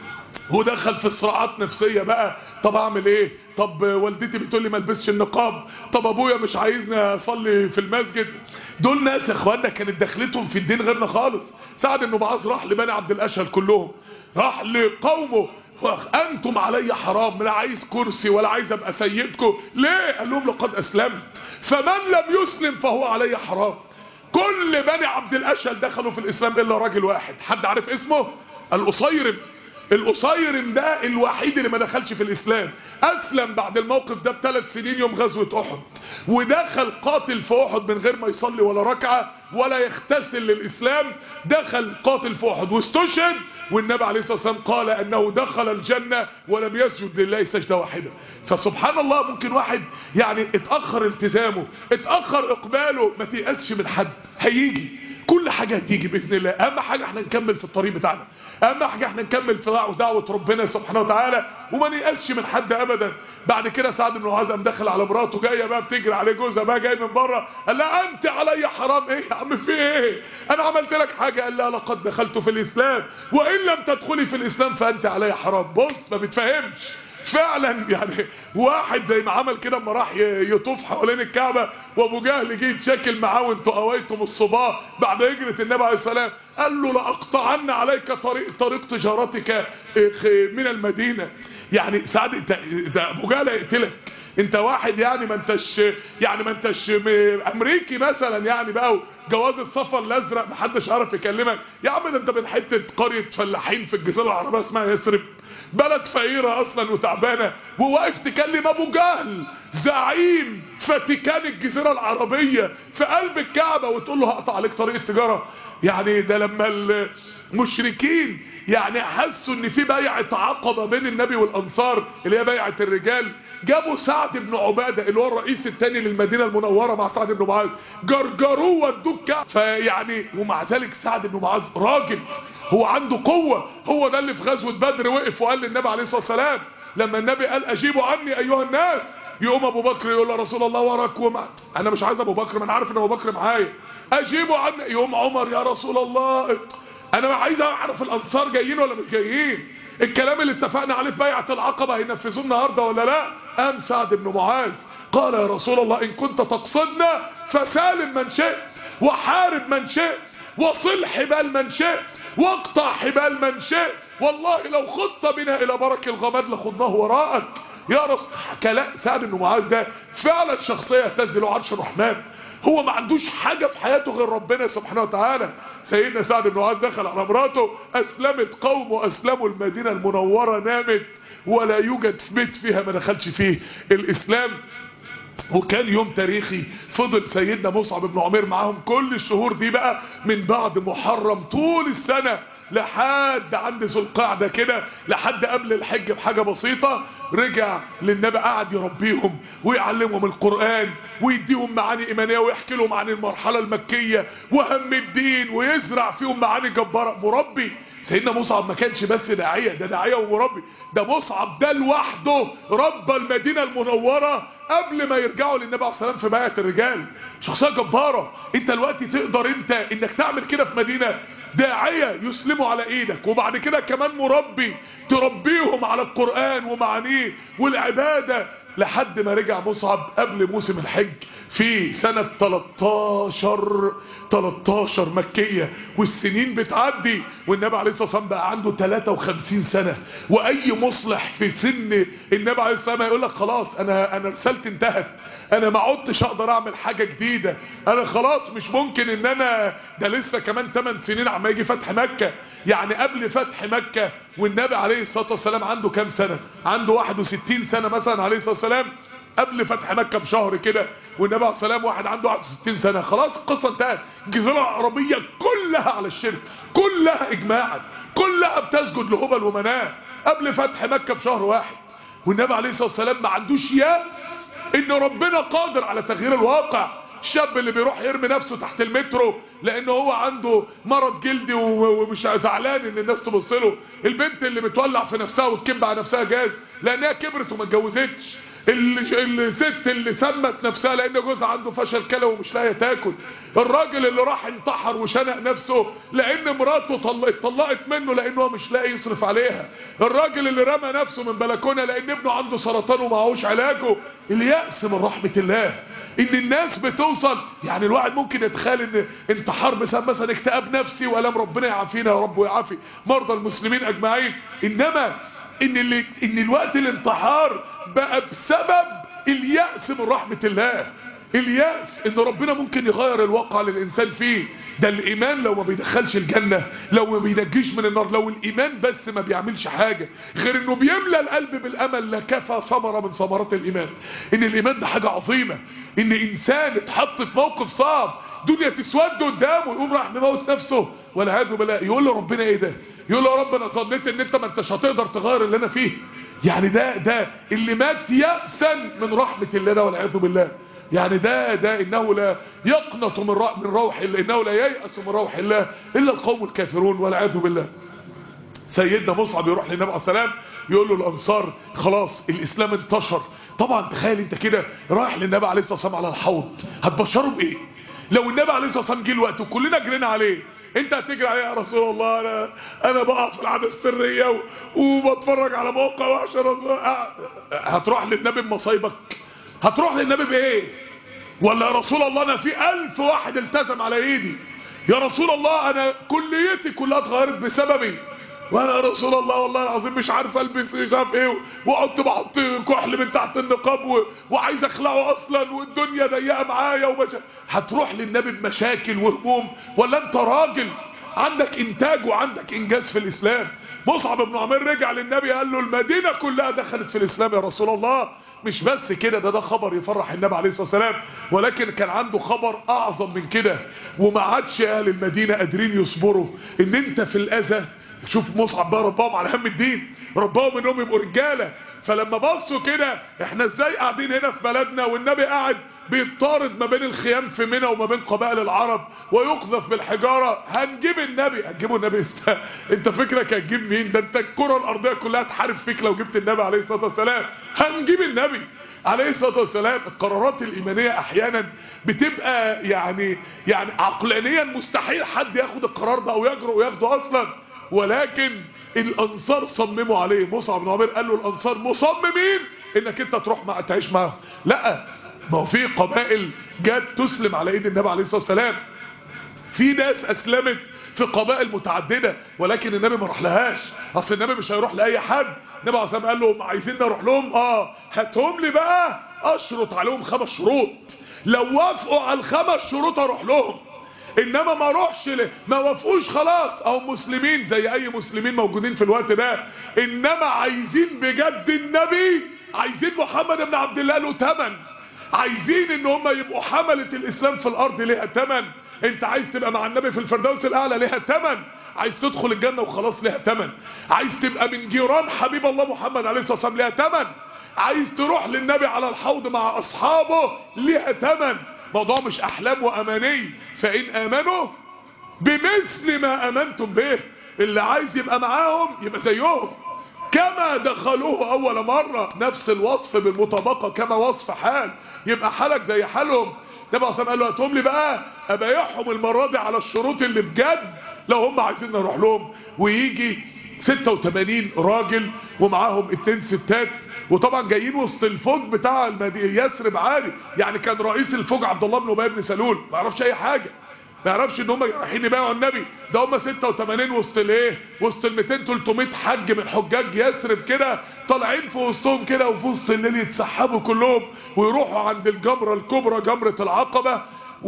ودخل في صراعات نفسيه بقى. طب اعمل ايه؟ طب والدتي بتقول لي ما البسش النقاب، طب ابويا مش عايزني اصلي في المسجد. دول ناس يا اخوانا كانت دخلتهم في الدين غيرنا خالص. سعد بن معاذ راح لبني عبد الاشهل كلهم، راح لقومه، انتم علي حرام، لا عايز كرسي ولا عايز ابقى سيدكم. ليه؟ قال لهم لقد اسلمت فمن لم يسلم فهو علي حرام. كل بني عبد الاشهل دخلوا في الاسلام الا راجل واحد. حد عارف اسمه؟ القصيرم. القصيرم ده الوحيد اللي ما دخلش في الاسلام. اسلم بعد الموقف ده بثلاث سنين يوم غزوة احد، ودخل قاتل في احد من غير ما يصلي ولا ركعة ولا يغتسل للاسلام. دخل قاتل في احد واستشهد، والنبي عليه الصلاة والسلام قال انه دخل الجنة ولم يسجد لله سجدة واحدة. فسبحان الله ممكن واحد يعني اتأخر التزامه، اتأخر اقباله، ما تيأسش من حد، هيجي كل حاجة هتيجي بإذن الله. أهم حاجة احنا نكمل في الطريق بتاعنا، أهم حاجة احنا نكمل في دعوة ربنا سبحانه وتعالى وما نيأسش من حد أبدا. بعد كده سعد بن معاذ قام دخل على مراته جاية بقى بتجري عليه، جوزها بقى جاي من بره، قال لها أنت علي حرام. إيه يا عم في إيه؟ أنا عملت لك حاجة؟ قال لها لقد دخلت في الإسلام وإن لم تدخلي في الإسلام فأنت علي حرام. بص ما بتفهمش فعلا. يعني واحد زي ما عمل كده اما راح يطوف حوالين الكعبه وابو جهل جه يتشكل معاه وانتوا اويتم الصباه بعد هجره النبي عليه السلام، قال له لاقطعن عليك طريق طريق تجارتك من المدينه. يعني سعد ده ابو جهل هيقتلك. انت واحد يعني ما انتش يعني ما انتش امريكي مثلا يعني بقى جواز السفر الازرق محدش عارف يكلمك. يا عم ده انت من حته قريه فلاحين في الجزيره العربيه اسمها يثرب. بلد فقيرة اصلا وتعبانة، وواقف تكلم ابو جهل زعيم فاتيكان الجزيرة العربية في قلب الكعبة وتقول له هقطع عليك طريق التجارة. يعني ده لما المشركين يعني حسوا ان في بيعة عقبة بين النبي والانصار اللي هي بيعة الرجال، جابوا سعد بن عبادة اللي هو الرئيس الثاني للمدينة المنورة مع سعد بن معاذ، جرجروه ودوه الكعبة. فيعني ومع ذلك سعد بن معاذ راجل، هو عنده قوة، هو ده اللي في غزوة بدر وقف وقال للنبي عليه الصلاة والسلام لما النبي قال اجيبوا عني ايها الناس، يقوم ابو بكر يقول له رسول الله وراك وما انا مش عايز ابو بكر، ما انا عارف ان ابو بكر معايا، اجيبوا عني. يقوم عمر يا رسول الله انا عايز اعرف الانصار جايين ولا مش جايين، الكلام اللي اتفقنا عليه في بيعة العقبة هينفذوه النهارده ولا لا؟ قام سعد بن معاذ قال يا رسول الله ان كنت تقصدنا فسالم من شئت وحارب من شئت وصل حبال من شئت واقطع حبال من شئت، والله لو خضت بنا الى برك الغماد لخضناه وراءك يا رسول. كلام سعد بن معاذ ده فعلا شخصيه يهتز له عرش الرحمن، هو ما عندوش حاجه في حياته غير ربنا سبحانه وتعالى. سيدنا سعد بن معاذ دخل على مراته اسلمت قومه اسلموا المدينه المنوره نامت ولا يوجد في بيت فيها ما دخلش فيه الاسلام. وكان يوم تاريخي، فضل سيدنا مصعب بن عمير معاهم كل الشهور دي بقى من بعد محرم طول السنة لحد عند ذو القعدة كده، لحد قبل الحج بحاجة بسيطة. رجع للنبي قعد يربيهم ويعلمهم القرآن ويديهم معاني إيمانية ويحكي لهم عن المرحلة المكية وهم الدين ويزرع فيهم معاني جبارة. مربي سيدنا مصعب ما كانش بس داعية، ده داعية ومربي، ده مصعب ده لوحده ربى المدينة المنورة قبل ما يرجعوا للنبي عليه الصلاة والسلام في بيعة الرجال. شخصية جبارة. انت دلوقتي تقدر انت انك تعمل كده في مدينة، داعية يسلموا على ايدك وبعد كده كمان مربي تربيهم على القرآن ومعانيه والعبادة، لحد ما رجع مصعب قبل موسم الحج في سنة تلتاشر تلتاشر مكية، والسنين بتعدي والنبي عليه الصلاة والسلام بقى عنده تلاتة وخمسين سنة. واي مصلح في سن النبي عليه الصلاة والسلام يقول لك خلاص انا انا رسالتي انتهت، انا ما عدتش اقدر اعمل حاجة جديدة، انا خلاص مش ممكن ان انا ده لسه كمان تمن سنين عما يجي فتح مكة. يعني قبل فتح مكة والنبي عليه الصلاة والسلام عنده كام سنة؟ عنده واحد وستين سنة مثلا عليه الصلاة والسلام قبل فتح مكة بشهر كده، والنبي عليه السلام واحد عنده واحد وستين سنة. خلاص القصة انتهت. الجزيرة العربية كلها على الشرك، كلها اجماعا، كلها بتسجد لهبل ومناه قبل فتح مكة بشهر واحد. والنبي عليه الصلاة والسلام ما عندوش يأس ان ربنا قادر على تغيير الواقع. الشاب اللي بيروح يرمي نفسه تحت المترو لانه هو عنده مرض جلدي ومش زعلان ان الناس تبص له، البنت اللي بتولع في نفسها وتكب على نفسها جاز لانها كبرت وما اتجوزتش، الست اللي سمت نفسها لان جوزها عنده فشل كلوي ومش لاقيه تاكل، الراجل اللي راح انتحر وشنق نفسه لان مراته طلقت طلقت منه لانه مش لاقي يصرف عليها، الراجل اللي رمى نفسه من بلكونه لان ابنه عنده سرطان ومعهوش علاجه. اليأس من رحمه الله ان الناس بتوصل، يعني الواحد ممكن يتخيل ان انتحار بسبب مثلا اكتئاب نفسي والام، ربنا يعافينا يا رب ويعافي مرضى المسلمين اجمعين، انما ان اللي ان الوقت الانتحار بقى بسبب اليأس من رحمة الله. اليأس ان ربنا ممكن يغير الواقع للانسان فيه. ده الايمان لو ما بيدخلش الجنة، لو ما بينجيش من النار، لو الايمان بس ما بيعملش حاجة غير انه بيملى القلب بالامل لكفى ثمرة من ثمرات الايمان. ان الايمان ده حاجة عظيمة، ان انسان اتحط في موقف صعب دنيا تسود قدامه يقوم راح مموت نفسه والعياذ بالله، يقول له ربنا ايه ده؟ يقول له يا رب انا ظنيت ان انت ما انتش هتقدر تغير اللي انا فيه. يعني ده ده اللي مات يأسا من رحمة الله ده والعياذ بالله. يعني ده ده انه لا يقنط من من روح الله، انه لا ييأس من روح الله الا القوم الكافرون والعياذ بالله. سيدنا مصعب يروح للنبي عليه السلام يقول له الانصار خلاص الاسلام انتشر. طبعا تخيل انت كده رايح للنبي عليه الصلاه والسلام على الحوض، هتبشره بايه؟ لو النبي عليه الصلاه والسلام جه الوقت وكلنا جرينا عليه، انت هتجري عليه يا رسول الله انا انا بقع في العاده السريه و... وبتفرج على موقع وحش يا رسول الله. هتروح للنبي بمصايبك؟ هتروح للنبي بايه؟ ولا يا رسول الله انا في ألف واحد التزم على ايدي، يا رسول الله انا كليتي كلها اتغيرت بسببي، وانا يا رسول الله والله العظيم مش عارف البس مش عارف ايه، وقعدت بحط كحل من تحت النقاب و... وعايز اخلعه اصلا والدنيا ضيقه معايا ومش... هتروح للنبي بمشاكل وهموم؟ ولا انت راجل عندك انتاج وعندك انجاز في الاسلام؟ مصعب بن عمير رجع للنبي قال له المدينة كلها دخلت في الإسلام يا رسول الله. مش بس كده، ده ده خبر يفرح النبي عليه الصلاة والسلام، ولكن كان عنده خبر أعظم من كده. وما عادش أهل المدينة قادرين يصبروا إن أنت في الأذى. شوف مصعب بقى رباهم على هم الدين، رباهم إنهم يبقوا رجالة. فلما بصوا كده احنا ازاي قاعدين هنا في بلدنا والنبي قاعد بيطارد ما بين الخيام في منى وما بين قبائل العرب ويقذف بالحجاره، هنجيب النبي. هتجيبوا النبي؟ انت انت فكرك هتجيب مين؟ ده انت الكره الارضيه كلها تحارب فيك لو جبت النبي عليه الصلاه والسلام. هنجيب النبي عليه الصلاه والسلام. القرارات الايمانيه احيانا بتبقى يعني يعني عقلانيا مستحيل حد ياخد القرار ده او يجرؤ وياخده اصلا، ولكن الانصار صمموا عليه. مصعب بن عمير قال له الانصار مصممين انك انت تروح مع تعيش معاهم. لا، ما هو في قبائل جت تسلم على ايد النبي عليه الصلاه والسلام، في ناس اسلمت في قبائل متعدده، ولكن النبي ما راح لهاش. اصل النبي مش هيروح لاي حد. النبي عليه الصلاه والسلام قال لهم عايزين نروح لهم، اه هاتهم لي بقى، اشرط عليهم خمس شروط، لو وافقوا على الخمس شروط اروح لهم. انما ما اروحش ل... ما وافقوش خلاص او مسلمين زي اي مسلمين موجودين في الوقت ده، انما عايزين بجد النبي، عايزين محمد بن عبد الله له تمن، عايزين ان هم يبقوا حملة الاسلام في الارض ليها تمن. انت عايز تبقى مع النبي في الفردوس الاعلى ليها تمن، عايز تدخل الجنة وخلاص ليها تمن، عايز تبقى من جيران حبيب الله محمد عليه الصلاة والسلام ليها تمن، عايز تروح للنبي على الحوض مع اصحابه ليها تمن. موضوع مش احلام واماني. فان امنوا بمثل ما امنتم به، اللي عايز يبقى معاهم يبقى زيهم كما دخلوه اول مره، نفس الوصف بالمطابقه كما وصف حال، يبقى حالك زي حالهم. النبي عليه الصلاه والسلام قال له هاتهم لي بقى ابايعهم المره دي على الشروط اللي بجد لو هم عايزين نروح لهم. ويجي ستة وثمانين راجل ومعاهم اتنين ستات، وطبعا جايين وسط الفوج بتاع المدينه يثرب عادي. يعني كان رئيس الفوج عبد الله بن ابي بن سلول ما يعرفش اي حاجه، ما يعرفش ان هم رايحين يبايعوا النبي. ده هم ستة وثمانين وسط الايه؟ وسط ال مئتين ثلاثمائة حج من حجاج يثرب كده، طالعين في وسطهم كده، وفي وسط الليل يتسحبوا كلهم ويروحوا عند الجمره الكبرى جمره العقبه،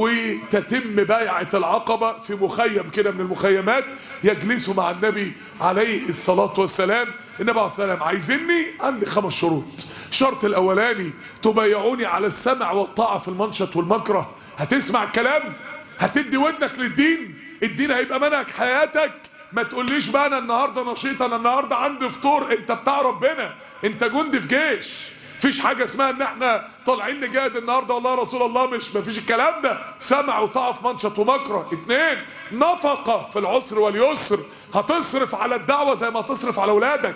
وتتم بيعه العقبه في مخيم كده من المخيمات، يجلسوا مع النبي عليه الصلاه والسلام. النبي عليه الصلاه والسلام عايزيني عندي خمس شروط. الشرط الاولاني تبايعوني على السمع والطاعه في المنشط والمكره. هتسمع الكلام؟ هتدي ودنك للدين؟ الدين هيبقى منهج حياتك. ما تقوليش بقى انا النهارده نشيط، انا النهارده عندي فطور. انت بتاع ربنا، انت جندي في جيش. مفيش حاجه اسمها ان احنا طالعين نجاهد النهارده والله يا رسول الله، مش مفيش الكلام ده. سمع وطاعه في منشط ومكره. اتنين، نفقه في العسر واليسر. هتصرف على الدعوه زي ما تصرف على اولادك.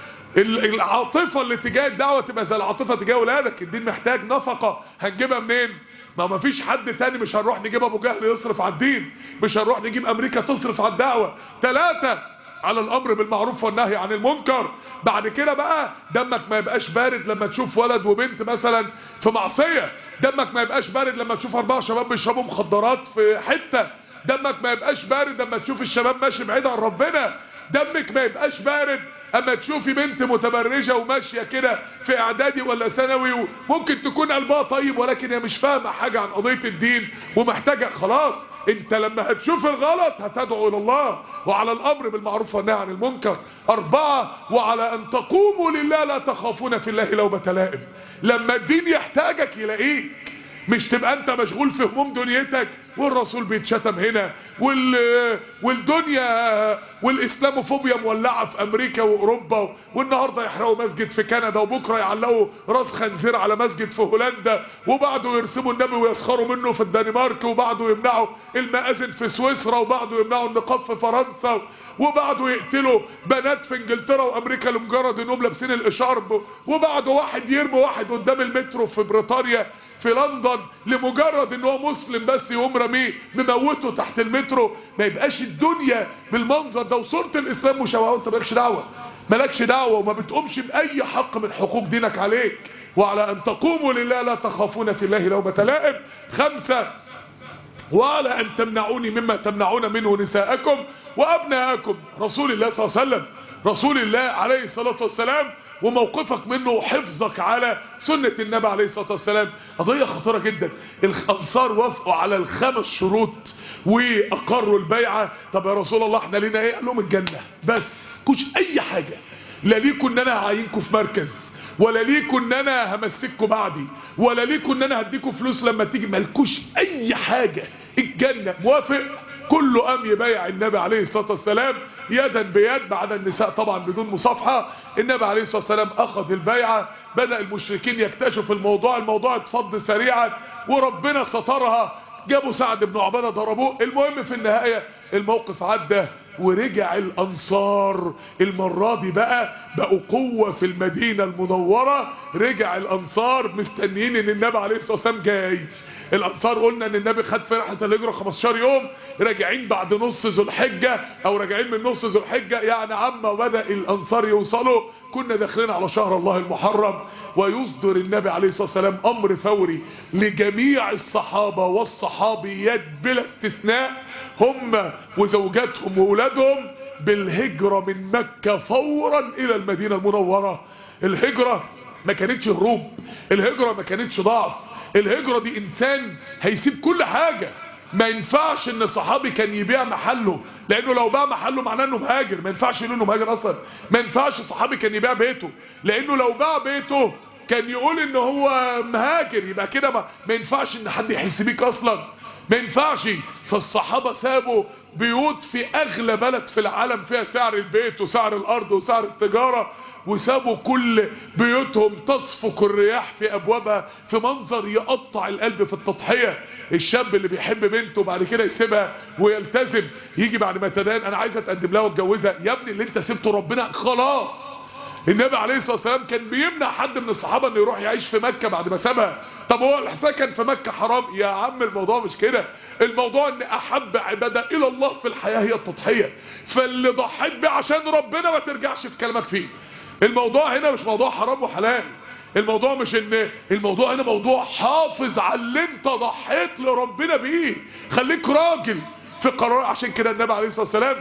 العاطفه اللي تجاه الدعوه تبقى زي العاطفه تجاه اولادك. الدين محتاج نفقه، هنجيبها منين؟ ما ما فيش حد تاني. مش هنروح نجيب ابو جهل يصرف على الدين، مش هنروح نجيب امريكا تصرف على الدعوه. ثلاثة، على الامر بالمعروف والنهي عن المنكر. بعد كده بقى دمك ما يبقاش بارد لما تشوف ولد وبنت مثلا في معصيه، دمك ما يبقاش بارد لما تشوف اربعه شباب بيشربوا مخدرات في حته، دمك ما يبقاش بارد لما تشوف الشباب ماشي بعيد عن ربنا، دمك ما يبقاش بارد اما تشوفي بنت متبرجه وماشيه كده في اعدادي ولا ثانوي، وممكن تكون قلبها طيب ولكن هي مش فاهمه حاجه عن قضيه الدين ومحتاجه. خلاص انت لما هتشوف الغلط هتدعو الى الله، وعلى الامر بالمعروف والنهي عن المنكر. اربعه، وعلى ان تقوموا لله لا تخافون في الله لومة لائم. لما الدين يحتاجك يلاقيك، مش تبقى انت مشغول في هموم دنيتك والرسول بيتشتم هنا وال والدنيا والاسلاموفوبيا مولعه في امريكا واوروبا، والنهارده يحرقوا مسجد في كندا وبكره يعلقوا راس خنزير على مسجد في هولندا، وبعده يرسموا النبي ويسخروا منه في الدنمارك، وبعده يمنعوا المآذن في سويسرا، وبعده يمنعوا النقاب في فرنسا، وبعده يقتلوا بنات في انجلترا وامريكا لمجرد انهم لابسين الاشارب، وبعده واحد يرمي واحد قدام المترو في بريطانيا في لندن لمجرد ان هو مسلم بس يقوم رميه مموته تحت المترو. ما يبقاش الدنيا بالمنظر ده، وصورة الاسلام مشوهه وانت مالكش دعوه، مالكش دعوه وما بتقومش باي حق من حقوق دينك عليك. وعلى ان تقوموا لله لا تخافون في الله لومة لائم. خمسه، وعلى ان تمنعوني مما تمنعون منه نساءكم وابناءكم. رسول الله صلى الله عليه وسلم، رسول الله عليه الصلاه والسلام، وموقفك منه وحفظك على سنة النبي عليه الصلاة والسلام قضية خطيرة جدا. الأنصار وافقوا على الخمس شروط واقروا البيعه. طب يا رسول الله احنا لينا ايه؟ قال لهم الجنه بس، كوش اي حاجه، لا ليكوا ان انا هعينكم في مركز، ولا ليكوا ان انا همسككوا بعدي، ولا ليكوا ان انا هديكوا فلوس لما تيجي، مالكوش اي حاجه، الجنه. موافق؟ كله قام يبايع النبي عليه الصلاه والسلام يدا بيد، بعد النساء طبعا بدون مصافحه. النبي عليه الصلاه والسلام اخذ البيعه، بدا المشركين يكتشفوا الموضوع، الموضوع اتفض سريعا وربنا سترها، جابوا سعد بن عباده ضربوه. المهم في النهايه الموقف عدى ورجع الانصار. المره دي بقى بقوا قوه في المدينه المنوره، رجع الانصار مستنيين ان النبي عليه الصلاه والسلام جاي. الانصار قلنا ان النبي خد في رحله الهجره خمستاشر يوم، راجعين بعد نص ذو الحجه او راجعين من نص ذو الحجه، يعني عما بدا الانصار يوصلوا كنا داخلين على شهر الله المحرم. ويصدر النبي عليه الصلاه والسلام امر فوري لجميع الصحابه والصحابيات بلا استثناء، هم وزوجاتهم واولادهم، بالهجره من مكه فورا الى المدينه المنوره. الهجره ما كانتش هروب، الهجره ما كانتش ضعف، الهجرة دي انسان هيسيب كل حاجة. ما ينفعش ان صحابي كان يبيع محله، لانه لو باع محله معناه انه مهاجر، ما ينفعش يقول انه مهاجر اصلا. ما ينفعش صحابي كان يبيع بيته، لانه لو باع بيته كان يقول ان هو مهاجر، يبقى كده ما, ما ينفعش ان حد يحس بيك اصلا، ما ينفعش. فالصحابة سابوا بيوت في اغلى بلد في العالم فيها سعر البيت وسعر الارض وسعر التجارة، وسابوا كل بيوتهم تصفق الرياح في ابوابها، في منظر يقطع القلب في التضحيه. الشاب اللي بيحب بنته وبعد كده يسيبها ويلتزم، يجي بعد ما يتدين انا عايز اتقدم لها واتجوزها، يا ابني اللي انت سبته ربنا خلاص. النبي عليه الصلاه والسلام كان بيمنع حد من الصحابه انه يروح يعيش في مكه بعد ما سابها. طب هو الحساب كان في مكه حرام؟ يا عم الموضوع مش كده، الموضوع ان احب عباده الى الله في الحياه هي التضحيه، فاللي ضحيت بيه عشان ربنا ما ترجعش في كلامك فيه. الموضوع هنا مش موضوع حرام وحلال، الموضوع مش ان الموضوع هنا موضوع حافظ على اللي انت ضحيت لربنا بيه، خليك راجل في قرار. عشان كده النبي عليه الصلاه والسلام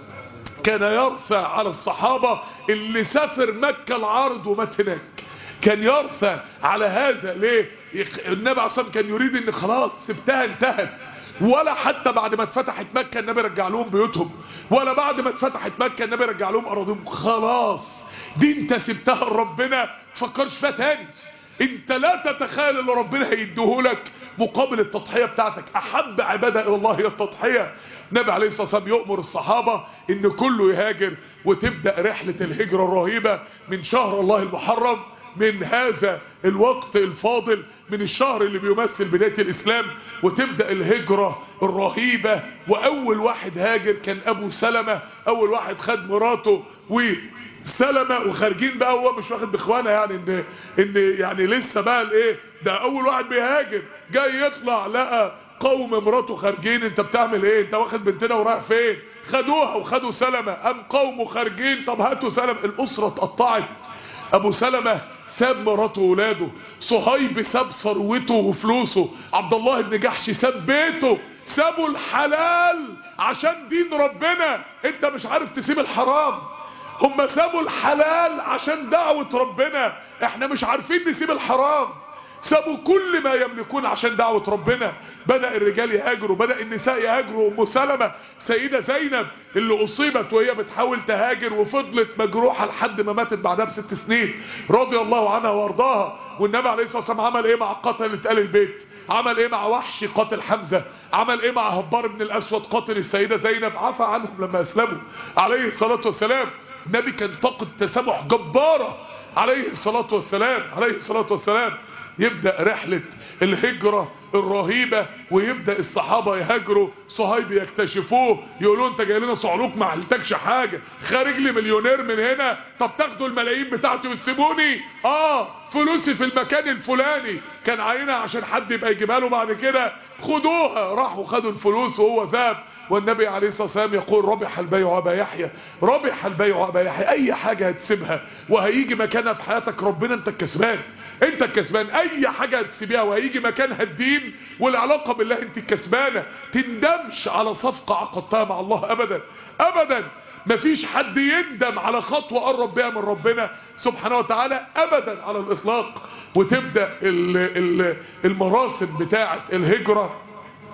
كان يرثى على الصحابه اللي سافر مكه العرض ومات هناك، كان يرثى على هذا. ليه؟ النبي عليه الصلاه والسلام كان يريد ان خلاص سبتها انتهت، ولا حتى بعد ما اتفتحت مكه النبي رجع لهم بيوتهم، ولا بعد ما اتفتحت مكه النبي رجع لهم اراضيهم. خلاص دي انت سبتها لربنا، تفكرش فيها تاني. انت لا تتخيل اللي ربنا هيديهولك مقابل التضحيه بتاعتك. احب عباده الى الله هي التضحيه. النبي عليه الصلاه والسلام يؤمر الصحابه ان كله يهاجر، وتبدا رحله الهجره الرهيبه من شهر الله المحرم، من هذا الوقت الفاضل، من الشهر اللي بيمثل بدايه الاسلام، وتبدا الهجره الرهيبه. واول واحد هاجر كان ابو سلمه، اول واحد خد مراته و سلمة وخارجين بقى، هو مش واخد باخوانه يعني ان ان يعني لسه بقى الايه ده، اول واحد بيهاجر جاي يطلع لقى قوم مراته خارجين. انت بتعمل ايه؟ انت واخد بنتنا ورايح فين؟ خدوها وخدوا سلمة، قام قومه خارجين، طب هاتوا سلمة. الاسره اتقطعت. ابو سلمة ساب مراته وولاده، صهيب ساب ثروته وفلوسه، عبد الله بن جحش ساب بيته، سابوا الحلال عشان دين ربنا. انت مش عارف تسيب الحرام، هم سابوا الحلال عشان دعوة ربنا. احنا مش عارفين نسيب الحرام، سابوا كل ما يملكون عشان دعوة ربنا. بدأ الرجال يهاجروا، بدأ النساء يهاجروا. ام سلمة سيدة زينب اللي اصيبت وهي بتحاول تهاجر وفضلت مجروحة لحد ما ماتت بعدها بست سنين رضي الله عنها وارضاها. والنبي عليه الصلاة والسلام عمل ايه مع قتلة آل البيت؟ عمل ايه مع وحشي قاتل حمزة؟ عمل ايه مع هبار بن الاسود قاتل السيدة زينب؟ عفى عنهم لما اسلموا عليه الصلاة والسلام. النبي كان طاقة تسامح جبارة عليه الصلاة والسلام، عليه الصلاة والسلام. يبدأ رحلة الهجرة الرهيبة، ويبدأ الصحابة يهاجروا. صهيب يكتشفوه يقولوا انت جاي لنا صعلوك ما عملتكش حاجة، خارج لي مليونير من هنا، طب تاخدوا الملايين بتاعتي وتسيبوني؟ اه فلوسي في المكان الفلاني كان عاينها عشان حد يبقى يجيبها له بعد كده، خدوها. راحوا خدوا الفلوس وهو ذهب. والنبي عليه الصلاة والسلام يقول ربح البيع أبا يحيى، ربح البيع أبا يحيى. أي حاجة هتسيبها وهيجي مكانها في حياتك ربنا، أنت الكسبان، أنت الكسبان. أي حاجة هتسيبها وهيجي مكانها الدين والعلاقة بالله، أنت الكسبانة. تندمش على صفقة عقدتها مع الله أبدا أبدا. مفيش حد يندم على خطوة قرب بيها من ربنا سبحانه وتعالى أبدا على الإطلاق. وتبدأ المراسم بتاعة الهجرة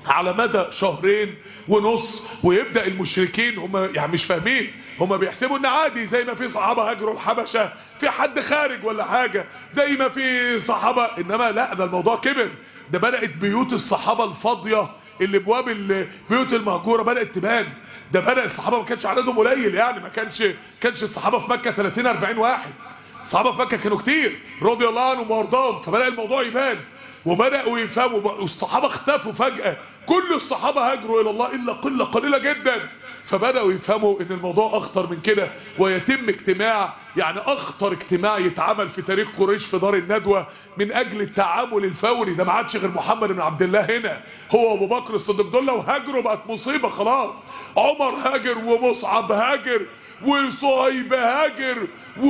على مدى شهرين ونص، ويبدأ المشركين هم يعني مش فاهمين، هم بيحسبوا ان عادي زي ما في صحابة هاجروا الحبشة في حد خارج ولا حاجة، زي ما في صحابة، انما لا، ده الموضوع كبر. ده بدأت بيوت الصحابة الفاضية اللي ابواب البيوت المهجورة بدأت تبان. ده بدأ الصحابة ما كانش عددهم قليل، يعني ما كانش كانش الصحابة في مكة ثلاثين أربعين واحد، الصحابة في مكة كانوا كتير رضي الله عنهم وارضاهم، فبدأ الموضوع يبان وبدأوا يفهموا، والصحابة اختفوا فجأة، كل الصحابة هاجروا إلى الله إلا قلة قليلة جدا، فبدأوا يفهموا إن الموضوع أخطر من كده، ويتم اجتماع، يعني أخطر اجتماع يتعمل في تاريخ قريش في دار الندوة من أجل التعامل الفوري. ده ما عادش غير محمد بن عبد الله هنا، هو أبو بكر الصديق، دول لو هاجروا بقت مصيبة خلاص. عمر هاجر، ومصعب هاجر، وصهيب هاجر،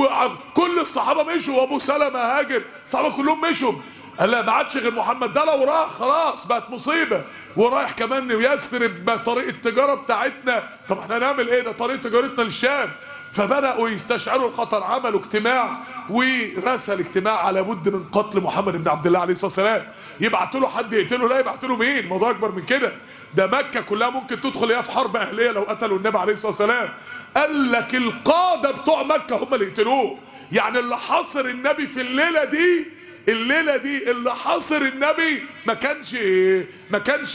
وكل الصحابة مشوا، وأبو سلمة هاجر، الصحابة كلهم مشوا. قال لا، ما عادش غير محمد، ده لو راح خلاص بقت مصيبه، ورايح كمان يسرب طريق التجاره بتاعتنا، طب احنا هنعمل ايه؟ ده طريق تجارتنا للشام. فبداوا يستشعروا الخطر، عملوا اجتماع، ورسل اجتماع على بد من قتل محمد بن عبد الله عليه الصلاه والسلام. يبعتوا له حد يقتله؟ لا، يبعتوا له مين؟ الموضوع اكبر من كده، ده مكه كلها ممكن تدخل هي في حرب اهليه لو قتلوا النبي عليه الصلاه والسلام. قال لك القاده بتوع مكه هم اللي يقتلوه، يعني اللي حاصر النبي في الليله دي، الليله دي اللي حاصر النبي ما كانش ما كانش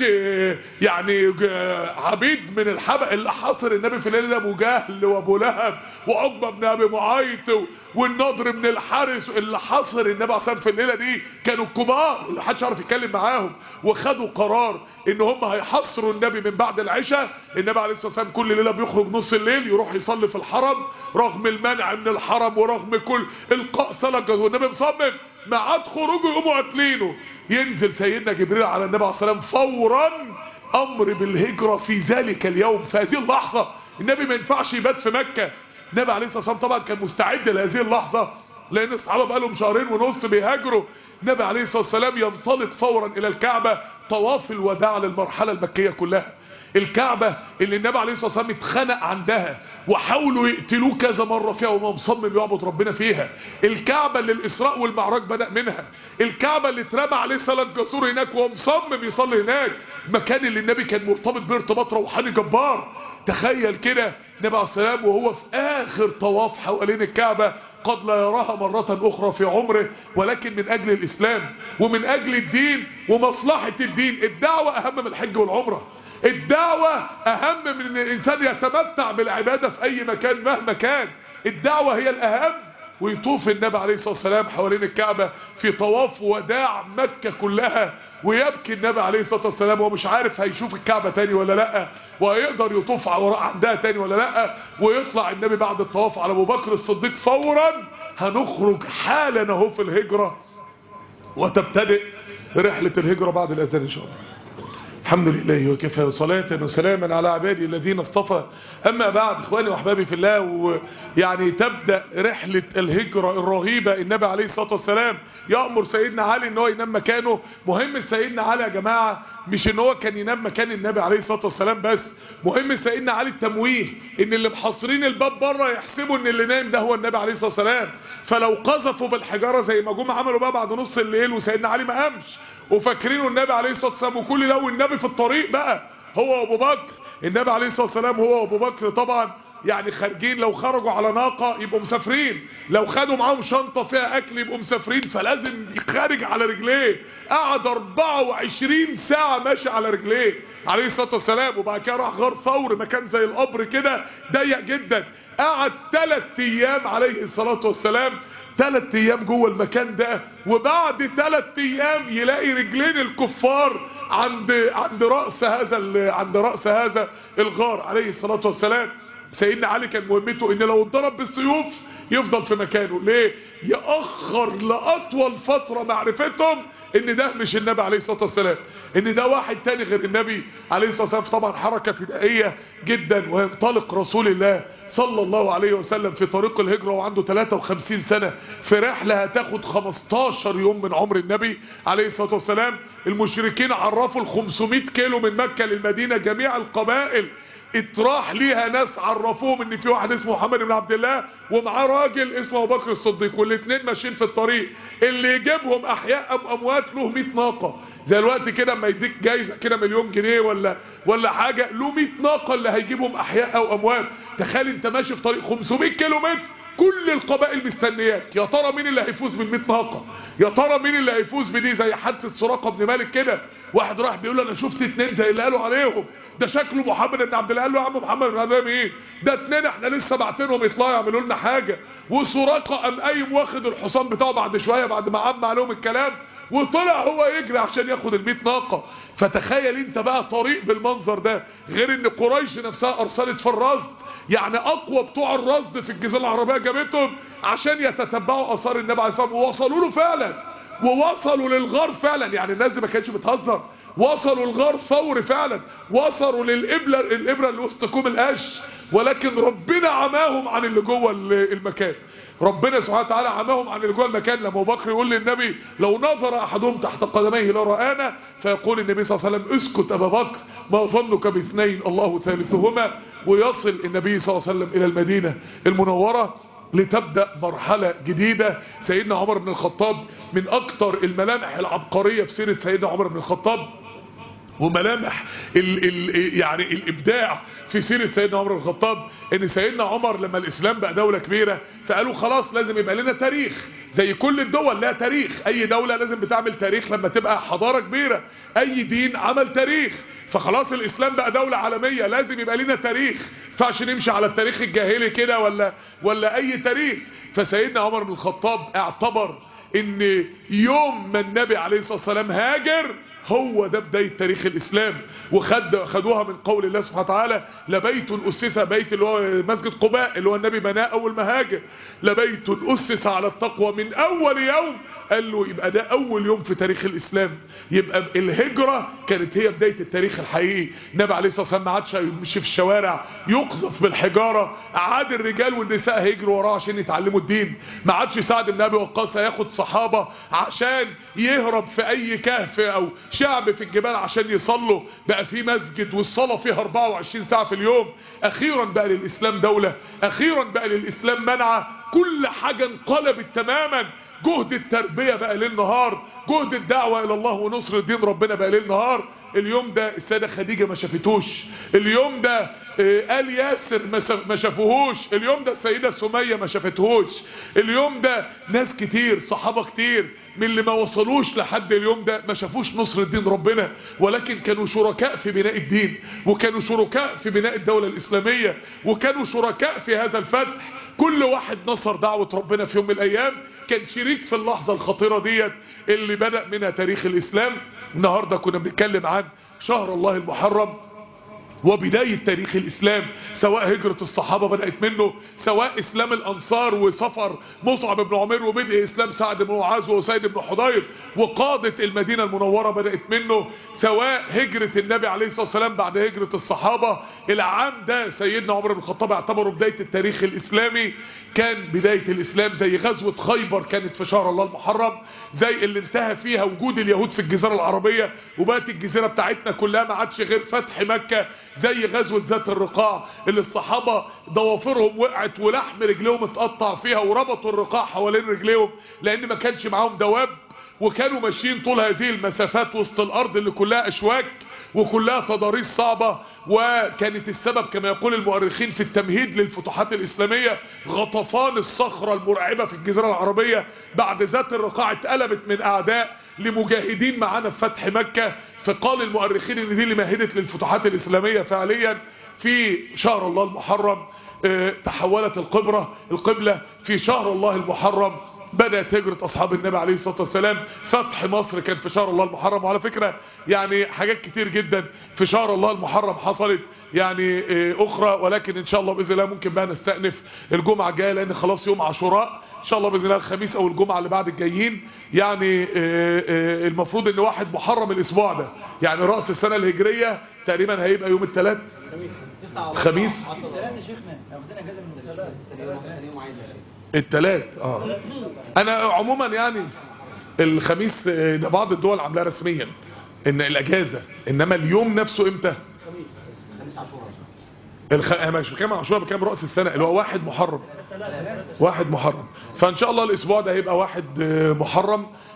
يعني عبيد من الحبق، اللي حاصر النبي في الليله ده ابو جهل وابو لهب وعقبه بن ابي معيط والنضر بن الحارث. اللي حاصر النبي عليه الصلاه والسلام في الليله دي كانوا الكبار اللي محدش عارف يتكلم معاهم، وخدوا قرار ان هم هيحصروا النبي من بعد العشاء. النبي عليه الصلاه والسلام كل ليله بيخرج نص الليل يروح يصلي في الحرم، رغم المنع من الحرم ورغم كل القاء صلاه، والنبي مصمم ميعاد خروجه يقوموا قاتلينه. ينزل سيدنا جبريل على النبي عليه الصلاه والسلام فورا، امر بالهجره في ذلك اليوم، في هذه اللحظه. النبي ما ينفعش يبات في مكه. النبي عليه الصلاه والسلام طبعا كان مستعد لهذه اللحظه، لان الصحابه بقى لهم شهرين ونص بيهاجروا. النبي عليه الصلاه والسلام ينطلق فورا الى الكعبه، طواف الوداع للمرحله المكيه كلها. الكعبه اللي النبي عليه الصلاه والسلام اتخنق عندها وحاولوا يقتلوه كذا مره فيها، وهو مصمم يعبد ربنا فيها. الكعبه اللي الاسراء والمعراج بدأ منها. الكعبه اللي اترمى عليه صلاه جسور هناك وهو مصمم يصلي هناك. المكان اللي النبي كان مرتبط به ارتباط روحاني جبار. تخيل كده النبي عليه الصلاه والسلام وهو في اخر طواف حوالين الكعبه، قد لا يراها مرة أخرى في عمره، ولكن من أجل الإسلام ومن أجل الدين ومصلحة الدين. الدعوة أهم من الحج والعمرة، الدعوة أهم من أن الإنسان يتمتع بالعبادة في أي مكان مهما كان، الدعوة هي الأهم. ويطوف النبي عليه الصلاة والسلام حوالين الكعبة في طواف وداع مكة كلها، ويبكي النبي عليه الصلاة والسلام وهو مش عارف هيشوف الكعبة تاني ولا لأ، وهيقدر يطوف وراء عندها تاني ولا لأ. ويطلع النبي بعد الطواف على أبو بكر الصديق فورا، هنخرج حالا اهو في الهجرة، وتبتدئ رحلة الهجرة بعد الأذان إن شاء الله. الحمد لله وكفى، وصلاة وسلاما على عبادي الذين اصطفى. أما بعد، إخواني وأحبابي في الله، ويعني تبدأ رحلة الهجرة الرهيبة. النبي عليه الصلاة والسلام يأمر سيدنا علي إن هو ينام مكانه. مهم سيدنا علي يا جماعة مش إن هو كان ينام مكان النبي عليه الصلاة والسلام بس، مهم سيدنا علي التمويه، إن اللي محاصرين الباب بره يحسبوا إن اللي نايم ده هو النبي عليه الصلاة والسلام. فلو قذفوا بالحجارة زي ما جم عملوا بقى بعد نص الليل وسيدنا علي ما قامش، وفاكرينه النبي عليه الصلاه والسلام، وكل ده والنبي في الطريق بقى هو وابو بكر. النبي عليه الصلاه والسلام هو وابو بكر طبعا يعني خارجين، لو خرجوا على ناقه يبقوا مسافرين، لو خدوا معاهم شنطه فيها اكل يبقوا مسافرين، فلازم يخارج على رجليه. قعد أربعة وعشرين ساعه ماشي على رجليه عليه الصلاه والسلام، وبعد كده راح غار ثور، مكان زي القبر كده ضيق جدا. قعد ثلاث ايام عليه الصلاه والسلام، ثلاث ايام جوه المكان ده، وبعد ثلاث ايام يلاقي رجلين الكفار عند عند راس هذا عند راس هذا الغار عليه الصلاه والسلام. سيدنا علي كان مهمته ان لو اتضرب بالسيوف يفضل في مكانه. ليه؟ يأخر لأطول فترة معرفتهم ان ده مش النبي عليه الصلاة والسلام، ان ده واحد تاني غير النبي عليه الصلاة والسلام. طبعا حركة فدائية جدا. وينطلق رسول الله صلى الله عليه وسلم في طريق الهجرة وعنده ثلاثة وخمسين سنة، في رحلة هتاخد خمستاشر يوم من عمر النبي عليه الصلاة والسلام. المشركين عرفوا ال خمسمائة كيلو من مكة للمدينة، جميع القبائل اتراح ليها ناس عرفوهم ان في واحد اسمه محمد بن عبد الله ومعاه راجل اسمه ابو بكر الصديق، والاثنين ماشيين في الطريق. اللي يجيبهم احياء ام اموات له مئة ناقه، زي الوقت كده اما يديك جايزه كده مليون جنيه ولا ولا حاجه، له مية ناقه اللي هيجيبهم احياء او اموات. تخيل انت ماشي في طريق خمسمية كيلو متر كل القبائل مستنياك، يا ترى مين اللي هيفوز بال مية ناقه؟ يا ترى مين اللي هيفوز بدي؟ زي حادثه سراقه بن مالك كده، واحد راح بيقول انا شفت اتنين زي اللي قالوا عليهم، ده شكله محمد بن عبد الله. قال له يا عم محمد بن عبد الله مين؟ ده اتنين احنا لسه باعتينهم يطلعوا يعملوا لنا حاجه. وسراقه قام قايم واخد الحصان بتاعه بعد شويه بعد ما عم عليهم الكلام، وطلع هو يجري عشان ياخد ال مية ناقه. فتخيل انت بقى طريق بالمنظر ده، غير ان قريش نفسها ارسلت في الرصد، يعني اقوى بتوع الرصد في الجزيره العربيه جابتهم عشان يتتبعوا اثار النبي عليه الصلاه والسلام، ووصلوا له فعلا، ووصلوا للغار فعلا. يعني الناس دي ما كانتش بتهزر، وصلوا الغار فوري فعلا، وصلوا للابره الابره اللي وسط كوم القش. ولكن ربنا عماهم عن اللي جوه المكان. ربنا سبحانه وتعالى عماهم عن اللي جوه المكان. لما ابو بكر يقول للنبي لو نظر احدهم تحت قدميه لرآنا، فيقول النبي صلى الله عليه وسلم اسكت ابا بكر ما ظنك باثنين الله ثالثهما. ويصل النبي صلى الله عليه وسلم الى المدينه المنوره لتبدأ مرحلة جديدة. سيدنا عمر بن الخطاب من أكتر الملامح العبقرية في سيرة سيدنا عمر بن الخطاب، وملامح ال ال يعني الإبداع في سيرة سيدنا عمر بن الخطاب، إن سيدنا عمر لما الإسلام بقى دولة كبيرة فقالوا خلاص لازم يبقى لنا تاريخ زي كل الدول لها تاريخ. أي دولة لازم بتعمل تاريخ لما تبقى حضارة كبيرة، أي دين عمل تاريخ. فخلاص الاسلام بقى دولة عالمية لازم يبقى لنا تاريخ، ما ينفعش نمشي على التاريخ الجاهلي كده ولا ولا اي تاريخ. فسيدنا عمر بن الخطاب اعتبر ان يوم ما النبي عليه الصلاة والسلام هاجر هو ده بداية تاريخ الإسلام. وخد خدوها من قول الله سبحانه وتعالى لبيت أسس، بيت اللي هو مسجد قباء اللي هو النبي بناه أول ما هاجر، لبيت أسس على التقوى من أول يوم. قال له يبقى ده أول يوم في تاريخ الإسلام، يبقى الهجرة كانت هي بداية التاريخ الحقيقي. النبي عليه الصلاة والسلام ما عادش يمشي في الشوارع يقذف بالحجارة، عاد الرجال والنساء هيجروا وراه عشان يتعلموا الدين. ما عادش سعد بن أبي وقاص هياخد صحابة عشان يهرب في أي كهف أو شعب في الجبال عشان يصلوا، بقى في مسجد والصلاة فيها أربعة وعشرين ساعة في اليوم. أخيرا بقى للإسلام دولة، أخيرا بقى للإسلام منعة، كل حاجة انقلبت تماما. جهد التربية بقى ليل نهار، جهد الدعوة إلى الله ونصر الدين ربنا بقى ليل نهار. اليوم ده السيدة خديجة ما شافتوش، اليوم ده آل ياسر ما شافوهوش، اليوم ده السيدة سمية ما شافتهوش، اليوم ده ناس كتير صحابة كتير من اللي ما وصلوش لحد اليوم ده ما شافوش نصر الدين ربنا، ولكن كانوا شركاء في بناء الدين، وكانوا شركاء في بناء الدولة الإسلامية، وكانوا شركاء في هذا الفتح. كل واحد نصر دعوة ربنا في يوم من الأيام كان شريك في اللحظة الخطيرة ديت اللي بدأ منها تاريخ الإسلام. النهاردة كنا بنتكلم عن شهر الله المحرم وبداية تاريخ الإسلام، سواء هجرة الصحابة بدأت منه، سواء إسلام الأنصار وسفر مصعب بن عمير وبدء إسلام سعد بن معاذ وأسيد بن حضير وقادة المدينة المنورة بدأت منه، سواء هجرة النبي عليه الصلاة والسلام بعد هجرة الصحابة. العام ده سيدنا عمر بن الخطاب اعتبره بداية التاريخ الإسلامي، كان بداية الإسلام زي غزوة خيبر كانت في شهر الله المحرم، زي اللي انتهى فيها وجود اليهود في الجزيرة العربية وبقت الجزيرة بتاعتنا كلها ما عادش غير فتح مكة، زي غزوة ذات الرقاع اللي الصحابة ضوافرهم وقعت ولحم رجليهم اتقطع فيها وربطوا الرقاع حوالين رجليهم لأن ما كانش معاهم دواب، وكانوا ماشيين طول هذه المسافات وسط الأرض اللي كلها أشواك وكلها تضاريس صعبة. وكانت السبب كما يقول المؤرخين في التمهيد للفتوحات الإسلامية غطفان الصخرة المرعبة في الجزيرة العربية بعد ذات الرقاع اتقلبت من أعداء لمجاهدين معانا في فتح مكة. فقال المؤرخين ان دي اللي مهدت للفتوحات الإسلامية فعليا. في شهر الله المحرم اه تحولت القبلة القبلة في شهر الله المحرم بدأت هجرة أصحاب النبي عليه الصلاة والسلام. فتح مصر كان في شهر الله المحرم، وعلى فكرة يعني حاجات كتير جدا في شهر الله المحرم حصلت يعني أخرى، ولكن إن شاء الله بإذن الله ممكن بقى نستأنف الجمعة الجاية لأن خلاص يوم عاشوراء إن شاء الله بإذن الله الخميس أو الجمعة اللي بعد الجايين. يعني المفروض إن واحد محرم الأسبوع ده يعني رأس السنة الهجرية تقريبا هيبقى يوم الثلاث خميس الثلاث اه انا عموما يعني الخميس ده بعض الدول عاملاه رسميا ان الاجازه، انما اليوم نفسه امتى؟ خميس عاشوراء. الخ... انا مش بكام عاشوراء، بكام راس السنه اللي هو واحد محرم. واحد محرم، فان شاء الله الاسبوع ده هيبقى واحد محرم.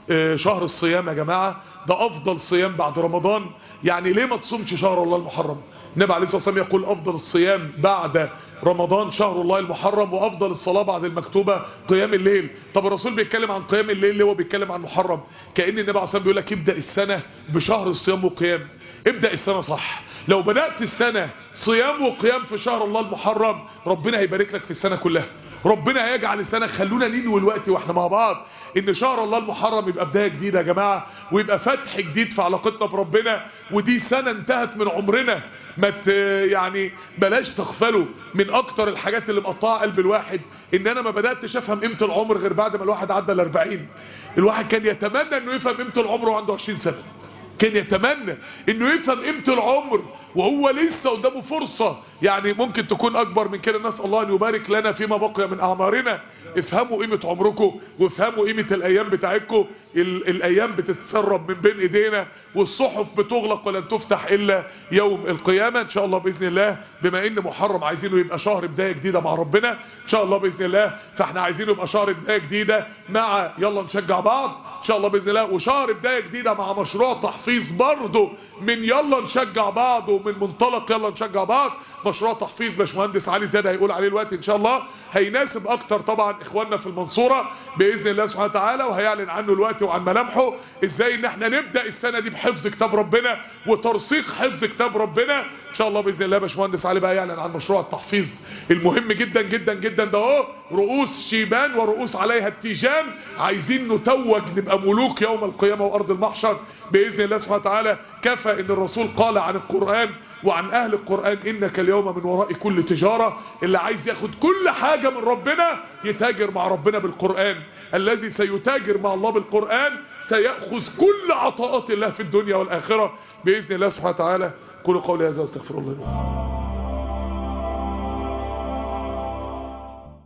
شهر الصيام يا جماعة، ده أفضل صيام بعد رمضان. يعني ليه ما تصومش شهر الله المحرم؟ النبي عليه الصلاة والسلام يقول أفضل الصيام بعد رمضان شهر الله المحرم، وأفضل الصلاة بعد المكتوبة قيام الليل. طب الرسول بيتكلم عن قيام الليل ليه هو بيتكلم عن محرم؟ كأن النبي عليه الصلاة والسلام بيقول لك ابدأ السنة بشهر الصيام والقيام، ابدأ السنة صح. لو بدأت السنة صيام وقيام في شهر الله المحرم ربنا هيبارك لك في السنة كلها، ربنا هيجعل السنة. خلونا ننوي الوقت واحنا مع بعض ان شهر الله المحرم يبقى بداية جديدة يا جماعة، ويبقى فتح جديد في علاقتنا بربنا، ودي سنة انتهت من عمرنا. ما يعني بلاش تغفلوا من اكتر الحاجات اللي مقطعه قلب الواحد، ان انا ما بداتش افهم قيمة العمر غير بعد ما الواحد عدى ال أربعين. الواحد كان يتمنى انه يفهم قيمة العمر وعنده عشرين سنة، كان يتمنى انه يفهم قيمة العمر وهو لسه قدامه فرصة، يعني ممكن تكون اكبر من كده. نسأل الله ان يبارك لنا فيما بقي من اعمارنا. افهموا قيمة عمركم وافهموا قيمة الايام بتاعتكم. الايام بتتسرب من بين ايدينا، والصحف بتغلق ولن تفتح الا يوم القيامة ان شاء الله باذن الله. بما ان محرم عايزينه يبقى شهر بداية جديدة مع ربنا ان شاء الله باذن الله، فاحنا عايزينه يبقى شهر بداية جديدة مع يلا نشجع بعض ان شاء الله باذن الله، وشهر بداية جديدة مع مشروع تحفيظ برضه من يلا نشجع بعض، ومن منطلق يلا نشجع بعض. مشروع تحفيظ باشمهندس علي زياد هيقول عليه الوقت ان شاء الله، هيناسب اكتر طبعا اخواننا في المنصورة باذن الله سبحانه وتعالى، وهيعلن عنه الوقت وعن ملامحه ازاي ان احنا نبدا السنه دي بحفظ كتاب ربنا وترسيخ حفظ كتاب ربنا ان شاء الله باذن الله. باشمهندس علي بقى يعلن عن مشروع التحفيظ المهم جدا جدا جدا ده اهو، رؤوس شيبان ورؤوس عليها التيجان، عايزين نتوج نبقى ملوك يوم القيامه وارض المحشر باذن الله سبحانه وتعالى. كفى ان الرسول قال عن القران وعن اهل القران انك اليوم من وراء كل تجاره. اللي عايز ياخد كل حاجه من ربنا يتاجر مع ربنا بالقران، الذي سيتاجر مع الله بالقران سيأخذ كل عطاءات الله في الدنيا والاخره باذن الله سبحانه وتعالى. قولوا قولي هذا واستغفر الله.